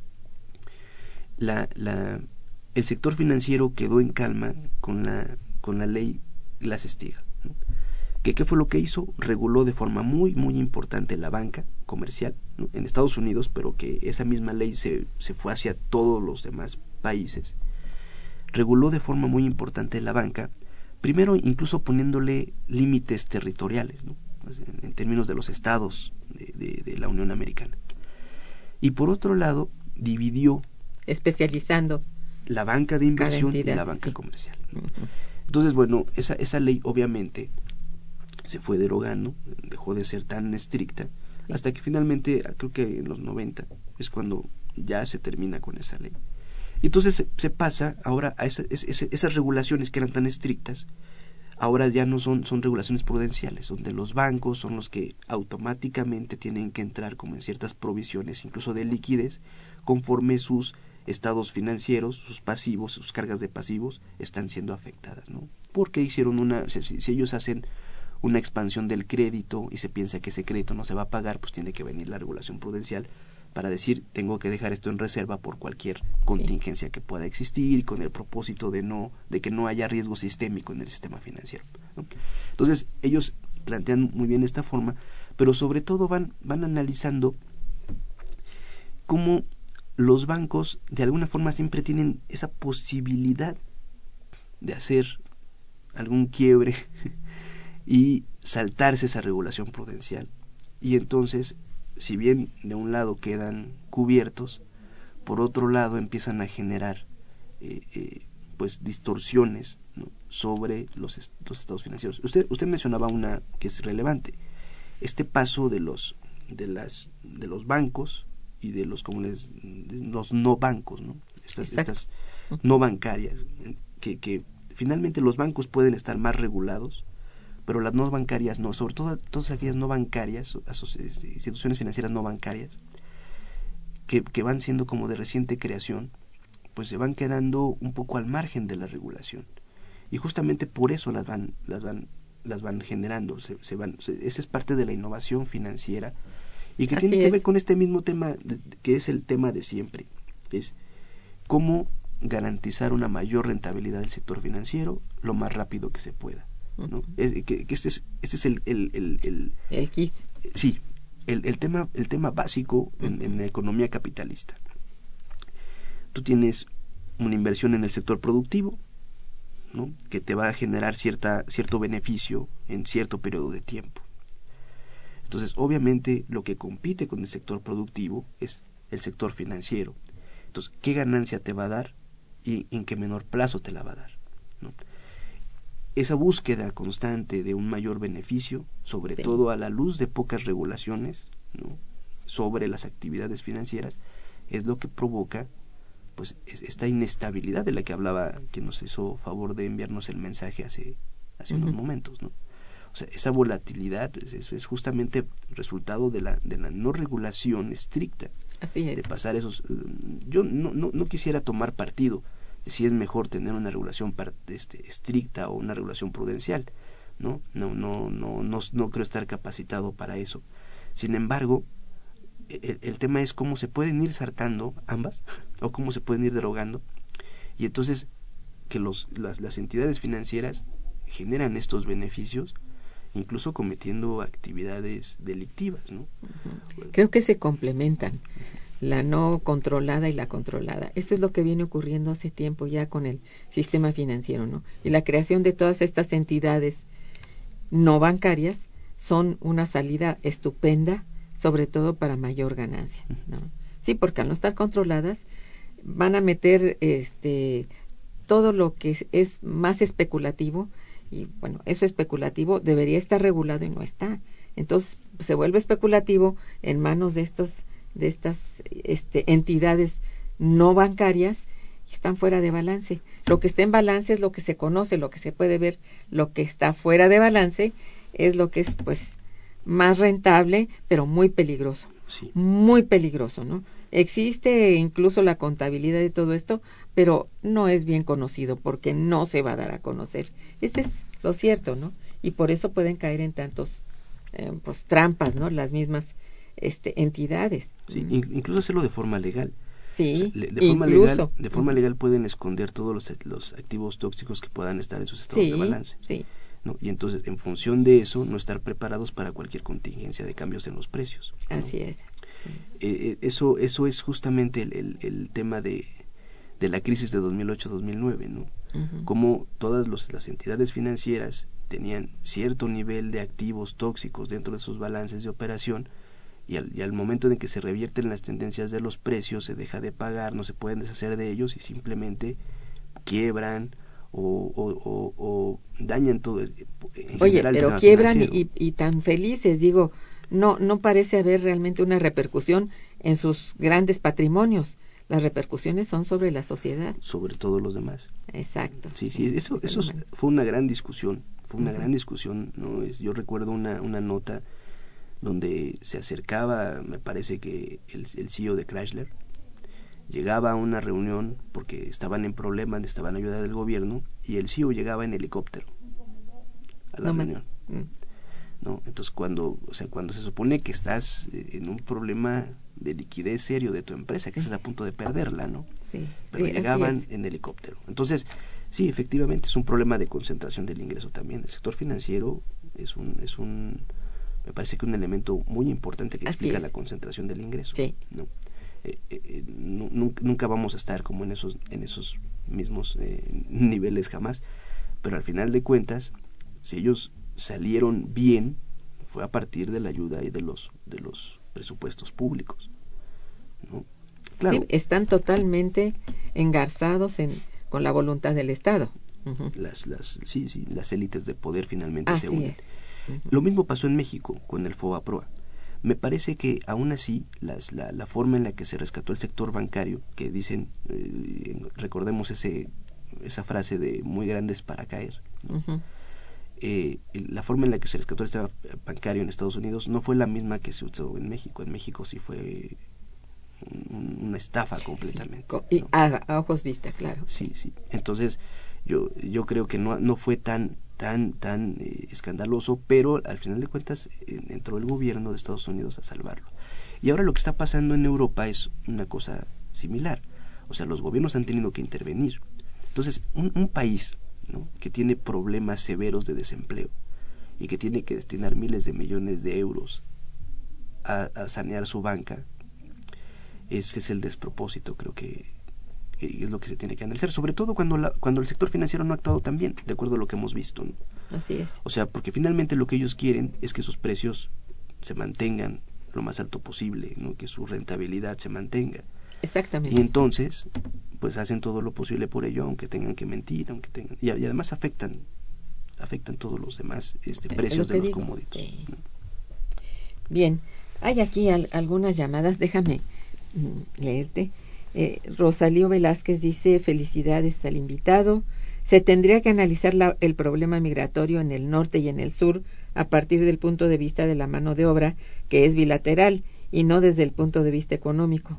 la, la, el sector financiero quedó en calma con la, con la ley Glass-Steagall, ¿no? ¿Qué, ¿Qué fue lo que hizo? Reguló de forma muy, muy importante la banca comercial, ¿no? En Estados Unidos, pero que esa misma ley se, se fue hacia todos los demás países. Reguló de forma muy importante la banca, primero incluso poniéndole límites territoriales, ¿no? En términos de los estados de, de, de la Unión Americana. Y por otro lado, dividió especializando la banca de inversión entidad, y la banca sí. comercial. Uh-huh. Entonces, bueno, esa, esa ley obviamente se fue derogando, dejó de ser tan estricta, sí. Hasta que finalmente, creo que en los noventa, es cuando ya se termina con esa ley. Y entonces se, se pasa ahora a esa, esa, esas regulaciones que eran tan estrictas, ahora ya no son, son regulaciones prudenciales, donde los bancos son los que automáticamente tienen que entrar como en ciertas provisiones, incluso de liquidez, conforme sus estados financieros, sus pasivos, sus cargas de pasivos están siendo afectadas, ¿no? Porque hicieron una, si, si ellos hacen una expansión del crédito y se piensa que ese crédito no se va a pagar, pues tiene que venir la regulación prudencial para decir, tengo que dejar esto en reserva por cualquier contingencia sí. que pueda existir, y con el propósito de no de que no haya riesgo sistémico en el sistema financiero, ¿no? Entonces, ellos plantean muy bien esta forma, pero sobre todo van van analizando cómo los bancos de alguna forma siempre tienen esa posibilidad de hacer algún quiebre y saltarse esa regulación prudencial. Y entonces, si bien de un lado quedan cubiertos, por otro lado empiezan a generar eh, eh, pues distorsiones, ¿no? sobre los, est los estados financieros. Usted usted mencionaba una que es relevante, este paso de los de las de los bancos y de los como les, los no bancos, ¿no? Estas, estas no bancarias, que, que finalmente los bancos pueden estar más regulados, pero las no bancarias no, sobre todo todas aquellas no bancarias, instituciones financieras no bancarias, que, que van siendo como de reciente creación, pues se van quedando un poco al margen de la regulación. Y justamente por eso las van, las van, las van generando, se, se van, se, esa es parte de la innovación financiera, y que Así tiene que es. ver con este mismo tema, de, que es el tema de siempre, es cómo garantizar una mayor rentabilidad del sector financiero lo más rápido que se pueda, ¿no? Es, que, que este es, este es el, el, el, el, el kit. Sí, el, el, tema, el tema básico en, en la economía capitalista. Tú tienes una inversión en el sector productivo, ¿no? Que te va a generar cierta, cierto beneficio en cierto periodo de tiempo. Entonces, obviamente, lo que compite con el sector productivo es el sector financiero. Entonces, ¿qué ganancia te va a dar y en qué menor plazo te la va a dar, ¿no? Esa búsqueda constante de un mayor beneficio, sobre sí. todo a la luz de pocas regulaciones, ¿no? sobre las actividades financieras, es lo que provoca pues esta inestabilidad de la que hablaba quien nos hizo favor de enviarnos el mensaje hace, hace uh-huh. unos momentos, ¿no? O sea, esa volatilidad es, es justamente resultado de la, de la no regulación estricta. Así es. De pasar esos... Yo no, no, no quisiera tomar partido de si es mejor tener una regulación este, estricta o una regulación prudencial, ¿no? No, no, no, no, no creo estar capacitado para eso. Sin embargo, el, el tema es cómo se pueden ir saltando ambas, o cómo se pueden ir derogando, y entonces que los, las, las entidades financieras generan estos beneficios, incluso cometiendo actividades delictivas, ¿no? Uh-huh. Creo que se complementan, la no controlada y la controlada. Eso es lo que viene ocurriendo hace tiempo ya con el sistema financiero, ¿no? Y la creación de todas estas entidades no bancarias son una salida estupenda, sobre todo para mayor ganancia, ¿no? Sí, porque al no estar controladas van a meter este todo lo que es, es más especulativo. Y bueno, eso especulativo debería estar regulado y no está. Entonces se vuelve especulativo en manos de estos, de estas este, entidades no bancarias y están fuera de balance. Lo que está en balance es lo que se conoce, lo que se puede ver. Lo que está fuera de balance es lo que es pues más rentable, pero muy peligroso. Sí. Muy peligroso, ¿no? Existe incluso la contabilidad de todo esto, pero no es bien conocido porque no se va a dar a conocer. Ese es lo cierto, ¿no? Y por eso pueden caer en tantos eh, pues trampas, ¿no? Las mismas este, entidades. Sí, mm. incluso hacerlo de forma legal. Sí, o sea, de forma incluso. legal, de forma legal pueden esconder todos los, los activos tóxicos que puedan estar en sus estados sí, de balance. Sí. ¿no? Y entonces, en función de eso, no estar preparados para cualquier contingencia de cambios en los precios. ¿no? Así es. Sí. Eh, eso, eso es justamente el, el, el tema de, de la crisis de dos mil ocho dos mil nueve, ¿no? Uh-huh. Como todas los, las entidades financieras tenían cierto nivel de activos tóxicos dentro de sus balances de operación, y al, y al momento en que se revierten las tendencias de los precios, se deja de pagar, no se pueden deshacer de ellos y simplemente quiebran o, o, o, o dañan todo el, en Oye, general, pero el quiebran y, y tan felices, digo, no, no parece haber realmente una repercusión en sus grandes patrimonios. Las repercusiones son sobre la sociedad. Sobre todos los demás. Exacto. Sí, sí, eso, eso fue una gran discusión, fue una uh-huh. gran discusión, ¿no? Es, yo recuerdo una, una nota donde se acercaba, me parece que el, el C E O de Chrysler llegaba a una reunión porque estaban en problemas, necesitaban ayuda del gobierno, y el C E O llegaba en helicóptero a la no reunión. Me... ¿no? Entonces cuando, o sea, cuando se supone que estás en un problema de liquidez serio de tu empresa, que sí. estás a punto de perderla, ¿no? Sí. Pero sí, llegaban en helicóptero. Entonces, sí, efectivamente es un problema de concentración del ingreso también. El sector financiero es un, es un, me parece que un elemento muy importante que explica la concentración del ingreso. Sí. ¿no? Eh, eh, no, nunca vamos a estar como en esos, en esos mismos eh, niveles jamás, pero al final de cuentas, si ellos salieron bien, fue a partir de la ayuda y de los de los presupuestos públicos, ¿no? Claro, sí, están totalmente engarzados en con la voluntad del Estado. Uh-huh. Las las sí sí las élites de poder finalmente Así se unen. Uh-huh. Lo mismo pasó en México con el FOBAPROA. Me parece que aún así las, la, la forma en la que se rescató el sector bancario, que dicen, eh, recordemos ese esa frase de muy grandes para caer, ¿no? Uh-huh. Eh, la forma en la que se rescató el sistema bancario en Estados Unidos no fue la misma que se usó en México. En México sí fue un, una estafa completamente. Sí, y ¿no? a, a ojos vista, claro. Sí, sí. Entonces yo yo creo que no no fue tan tan tan eh, escandaloso, pero al final de cuentas eh, entró el gobierno de Estados Unidos a salvarlo. Y ahora lo que está pasando en Europa es una cosa similar. O sea, los gobiernos han tenido que intervenir. Entonces, un, un país, ¿no?, que tiene problemas severos de desempleo y que tiene que destinar miles de millones de euros a, a sanear su banca, ese es el despropósito, creo que, que es lo que se tiene que analizar, sobre todo cuando la, cuando el sector financiero no ha actuado tan bien, de acuerdo a lo que hemos visto, ¿no? Así es. O sea, porque finalmente lo que ellos quieren es que sus precios se mantengan lo más alto posible, ¿no?, que su rentabilidad se mantenga. Exactamente. Y entonces, pues hacen todo lo posible por ello, aunque tengan que mentir, aunque tengan, y, y además afectan, afectan todos los demás este, precios de los digo. commodities. Sí. ¿no? Bien, hay aquí al, algunas llamadas, déjame mm, leerte. Eh, Rosalío Velázquez dice: felicidades al invitado. Se tendría que analizar la, el problema migratorio en el norte y en el sur a partir del punto de vista de la mano de obra, que es bilateral, y no desde el punto de vista económico.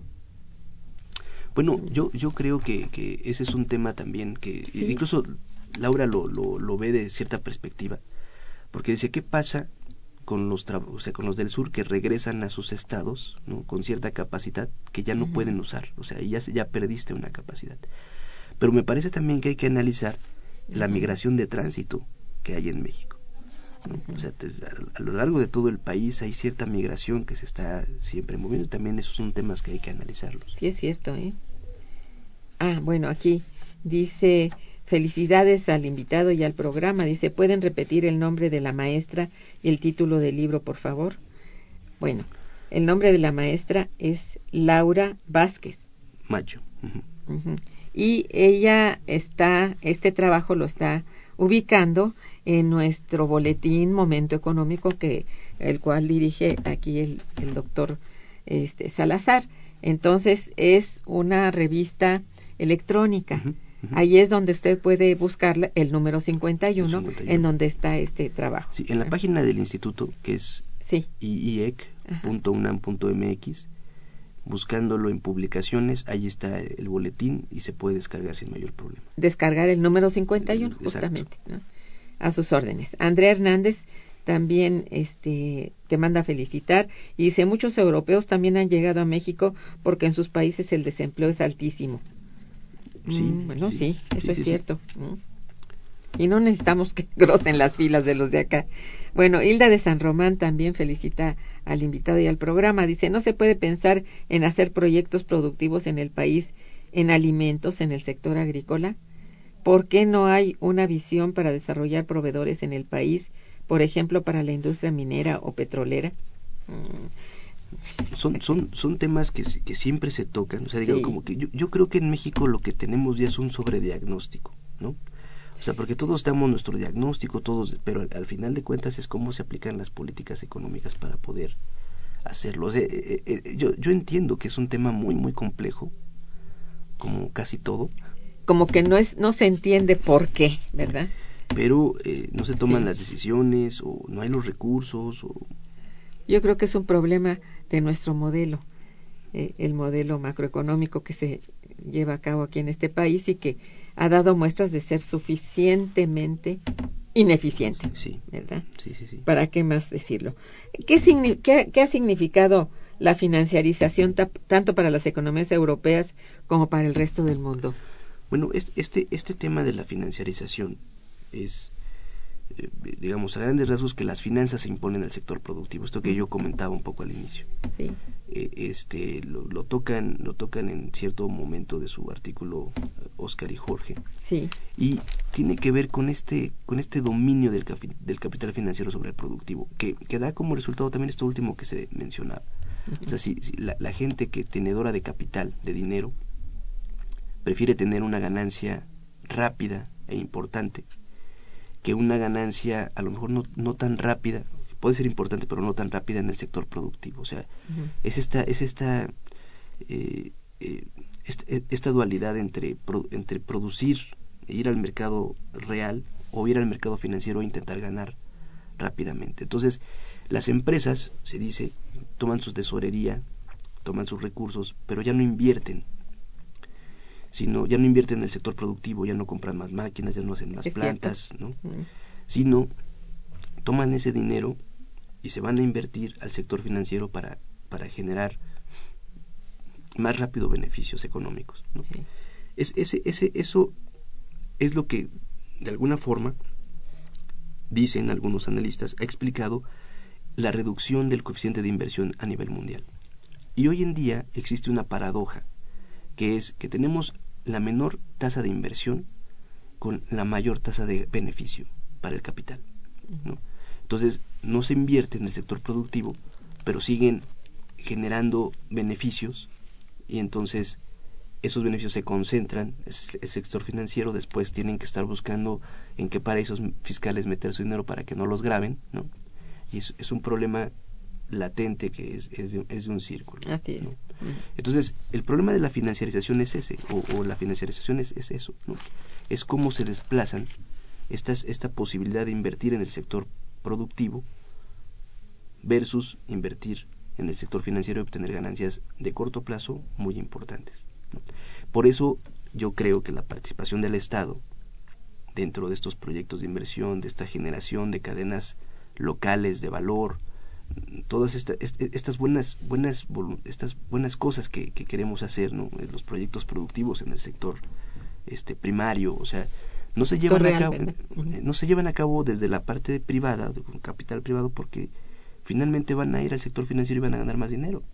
Bueno, yo yo creo que, que ese es un tema también que ¿sí? incluso Laura lo, lo, lo ve de cierta perspectiva, porque dice, ¿qué pasa con los tra- o sea, con los del sur que regresan a sus estados, ¿no?, con cierta capacidad que ya no uh-huh. pueden usar? O sea, ya, ya perdiste una capacidad. Pero me parece también que hay que analizar uh-huh. la migración de tránsito que hay en México, ¿no? Uh-huh. O sea, te, a, a lo largo de todo el país hay cierta migración que se está siempre moviendo, y también esos son temas que hay que analizarlos. Sí, es cierto, ¿eh? Ah, bueno, aquí dice: felicidades al invitado y al programa. Dice: ¿pueden repetir el nombre de la maestra y el título del libro, por favor? Bueno, el nombre de la maestra es Laura Vázquez Macho. Uh-huh. Uh-huh. Y ella está, este trabajo lo está ubicando en nuestro boletín Momento Económico, que el cual dirige aquí el, el doctor este, Salazar. Entonces es una revista electrónica. Uh-huh, uh-huh. Ahí es donde usted puede buscar el número cincuenta y uno, cincuenta y uno, en donde está este trabajo. Sí, en la página del instituto, que es sí. i e c punto unam punto m x, buscándolo en publicaciones, ahí está el boletín y se puede descargar sin mayor problema. Descargar el número cincuenta y uno, justamente, ¿no? A sus órdenes. Andrea Hernández también este te manda felicitar y dice, muchos europeos también han llegado a México porque en sus países el desempleo es altísimo. Sí, mm, bueno, sí, sí eso sí, es sí, cierto. Sí. Mm. Y no necesitamos que grocen las filas de los de acá. Bueno, Hilda de San Román también felicita al invitado y al programa. Dice, no se puede pensar en hacer proyectos productivos en el país, en alimentos, en el sector agrícola. ¿Por qué no hay una visión para desarrollar proveedores en el país, por ejemplo, para la industria minera o petrolera? Son, son, son temas que, que siempre se tocan. O sea, digo, Sí. como que yo, yo creo que en México lo que tenemos ya es un sobrediagnóstico, ¿no? O sea, porque todos damos nuestro diagnóstico, todos, pero al, al final de cuentas es cómo se aplican las políticas económicas para poder hacerlo. O sea, eh, eh, yo, yo entiendo que es un tema muy, muy complejo, como casi todo. Como que no es, no se entiende por qué, ¿verdad? Pero eh, no se toman Sí. las decisiones, o no hay los recursos, o... Yo creo que es un problema de nuestro modelo, eh, el modelo macroeconómico que se lleva a cabo aquí en este país y que ha dado muestras de ser suficientemente ineficiente, Sí, ¿verdad? sí, sí, sí. ¿Para qué más decirlo? ¿Qué, signi- qué, qué ha significado la financiarización ta- tanto para las economías europeas como para el resto del mundo? Bueno, es- este, este tema de la financiarización es, eh, digamos, a grandes rasgos que las finanzas se imponen al sector productivo. Esto que yo comentaba un poco al inicio. Sí, Eh, este lo, lo tocan lo tocan en cierto momento de su artículo Oscar y Jorge, sí, y tiene que ver con este con este dominio del, capi- del capital financiero sobre el productivo, que, que da como resultado también esto último que se mencionaba. O sea, si, si la, la gente que tenedora de capital, de dinero, prefiere tener una ganancia rápida e importante que una ganancia a lo mejor no, no tan rápida, puede ser importante pero no tan rápida en el sector productivo. O sea, uh-huh. es esta es esta eh, eh, esta, esta dualidad entre pro, entre producir e ir al mercado real o ir al mercado financiero e intentar ganar rápidamente. Entonces, las empresas, se dice, toman su tesorería, toman sus recursos, pero ya no invierten, sino ya no invierten en el sector productivo, ya no compran más máquinas, ya no hacen más Es plantas, cierto. ¿no? Uh-huh. Sino toman ese dinero y se van a invertir al sector financiero para, para generar más rápido beneficios económicos, ¿no? Sí. Es, ese, ese, eso es lo que, de alguna forma, dicen algunos analistas, ha explicado la reducción del coeficiente de inversión a nivel mundial. Y hoy en día existe una paradoja, que es que tenemos la menor tasa de inversión con la mayor tasa de beneficio para el capital, ¿no? Entonces, no se invierte en el sector productivo, pero siguen generando beneficios, y entonces esos beneficios se concentran, el sector financiero después tienen que estar buscando en qué paraísos fiscales meter su dinero para que no los graben, ¿no? Y es, es un problema latente que es, es, de, es de un círculo, Así es. ¿no? Uh-huh. Entonces, el problema de la financiarización es ese, o, o la financiarización es, es eso, ¿no? Es cómo se desplazan estas, esta posibilidad de invertir en el sector productivo versus invertir en el sector financiero y obtener ganancias de corto plazo muy importantes, ¿no? Por eso yo creo que la participación del Estado dentro de estos proyectos de inversión, de esta generación de cadenas locales de valor, todas esta, est, estas buenas buenas estas buenas cosas que, que queremos hacer, ¿no? Los proyectos productivos en el sector este primario, o sea, no se llevan real, a cabo uh-huh. no se llevan a cabo desde la parte privada, de capital privado, porque finalmente van a ir al sector financiero y van a ganar más dinero.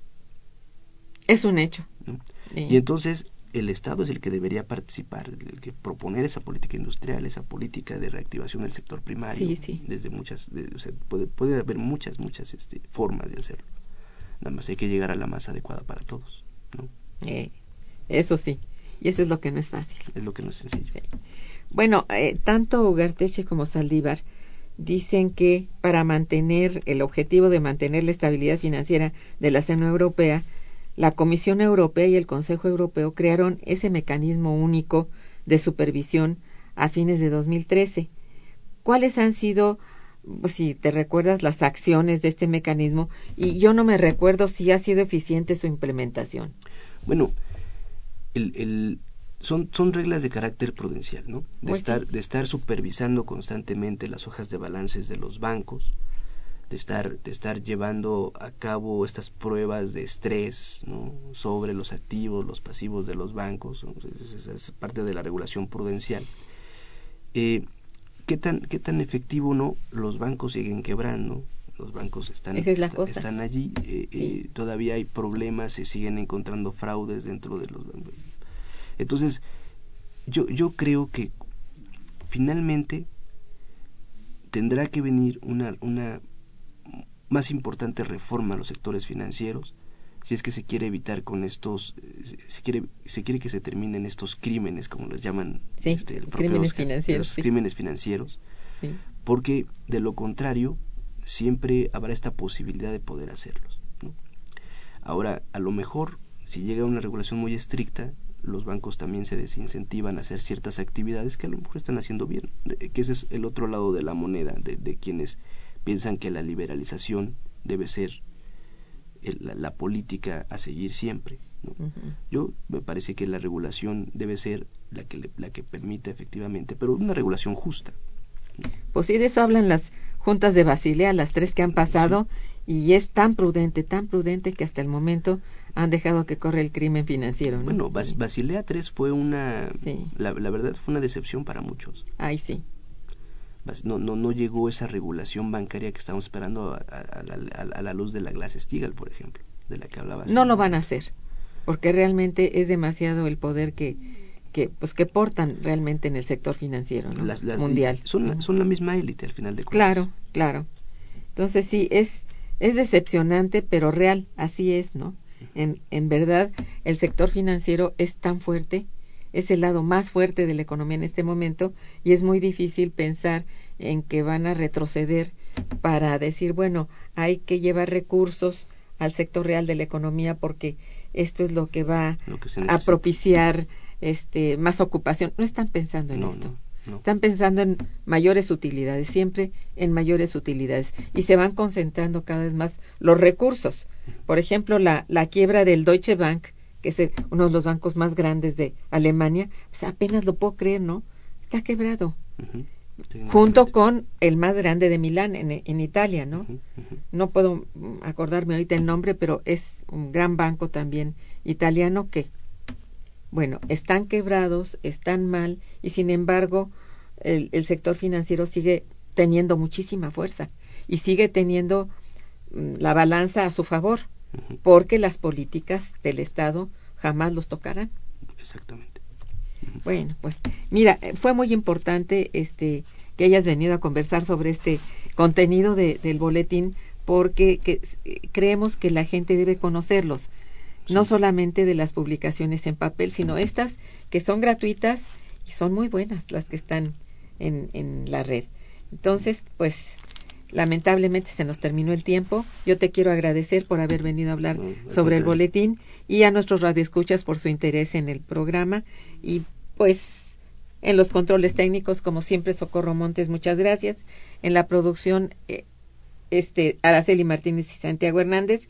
Es un hecho, ¿no? Sí. Y entonces el Estado es el que debería participar, el que proponer esa política industrial, esa política de reactivación del sector primario, sí, sí. desde muchas, de, o sea, puede, puede haber muchas, muchas este, formas de hacerlo. Nada más hay que llegar a la más adecuada para todos, ¿no? Eh, eso sí, y eso es lo que no es fácil. Es lo que no es sencillo. Sí. Bueno, eh, tanto Ugarteche como Saldívar dicen que para mantener el objetivo de mantener la estabilidad financiera de la zona europea, la Comisión Europea y el Consejo Europeo crearon ese mecanismo único de supervisión a fines de dos mil trece. ¿Cuáles han sido, si te recuerdas, las acciones de este mecanismo? Y yo no me recuerdo si ha sido eficiente su implementación. Bueno, el, el, son, son reglas de carácter prudencial, ¿no? De Pues estar, sí. de estar supervisando constantemente las hojas de balances de los bancos, de estar, de estar llevando a cabo estas pruebas de estrés, ¿no?, sobre los activos, los pasivos de los bancos. Esa es parte de la regulación prudencial. Eh, ¿qué tan, qué tan efectivo, no? Los bancos siguen quebrando, los bancos están, Esa es la est- cosa. están allí, eh, Sí. eh, todavía hay problemas, se siguen encontrando fraudes dentro de los bancos. Entonces, yo, yo creo que finalmente tendrá que venir una, una más importante reforma a los sectores financieros, si es que se quiere evitar con estos, eh, se quiere, se quiere que se terminen estos crímenes, como les llaman, Sí, este, el propio crímenes Oscar, financieros, los sí. crímenes financieros, Sí. porque de lo contrario siempre habrá esta posibilidad de poder hacerlos, ¿no? Ahora, a lo mejor, si llega una regulación muy estricta, los bancos también se desincentivan a hacer ciertas actividades que a lo mejor están haciendo bien, eh, que ese es el otro lado de la moneda, de, de quienes piensan que la liberalización debe ser el, la, la política a seguir siempre, ¿no? Ujú. Yo me parece que la regulación debe ser la que le, la que permita efectivamente, pero una regulación justa. Pues sí, de eso hablan las juntas de Basilea, las tres que han pasado, y es tan prudente, tan prudente que hasta el momento han dejado que corra el crimen financiero, ¿no? Bueno, Bas- Sí. Basilea tres fue una, Sí. la, la verdad fue una decepción para muchos. Ay, sí. Bas- No, no, no llegó esa regulación bancaria que estamos esperando a, a- a la, a- a la luz de la Glass-Steagall, por ejemplo, de la que hablabas. No lo van a hacer, porque realmente es demasiado el poder que, que pues que portan realmente en el sector financiero, ¿no? Las- las- mundial. Son, la- Ujú. son la misma élite al final de cuentas. Claro, claro. Entonces sí, es, es decepcionante, pero real, así es, ¿no? En, en verdad, el sector financiero es tan fuerte, es el lado más fuerte de la economía en este momento, y es muy difícil pensar en que van a retroceder para decir, bueno, hay que llevar recursos al sector real de la economía porque esto es lo que va Lo que se a necesita. propiciar este más ocupación. No están pensando en No, esto. no, no. Están pensando en mayores utilidades, siempre en mayores utilidades, y se van concentrando cada vez más los recursos. Por ejemplo, la, la quiebra del Deutsche Bank, que es el- uno de los bancos más grandes de Alemania, pues apenas lo puedo creer, ¿no? Está quebrado, Ujú. junto con el más grande de Milán, en, en Italia, ¿no? Ujú, ujú. No puedo mm, acordarme ahorita el nombre, pero es un gran banco también italiano que, bueno, están quebrados, están mal, y sin embargo el, el sector financiero sigue teniendo muchísima fuerza y sigue teniendo mm, la balanza a su favor, Ujú. porque las políticas del Estado jamás los tocarán. Exactamente. Bueno, pues mira, eh, fue muy importante este que hayas venido a conversar sobre este contenido de, del boletín, porque que, eh, creemos que la gente debe conocerlos, Sí. no solamente de las publicaciones en papel, sino estas que son gratuitas y son muy buenas las que están en, en la red. Entonces, pues lamentablemente se nos terminó el tiempo. Yo te quiero agradecer por haber venido a hablar No, al sobre el contrario. boletín, y a nuestros radioescuchas por su interés en el programa. Y pues en los controles técnicos, como siempre, Socorro Montes, muchas gracias. En la producción, eh, este Araceli Martínez y Santiago Hernández,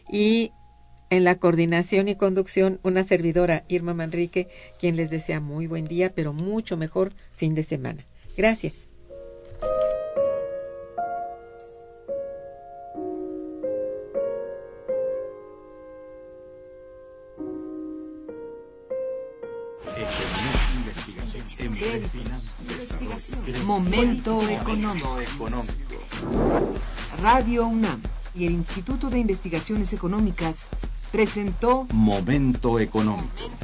y en la coordinación y conducción, una servidora, Irma Manrique, quien les desea muy buen día, pero mucho mejor fin de semana. Gracias. Momento económico. Radio UNAM y el Instituto de Investigaciones Económicas presentó Momento económico.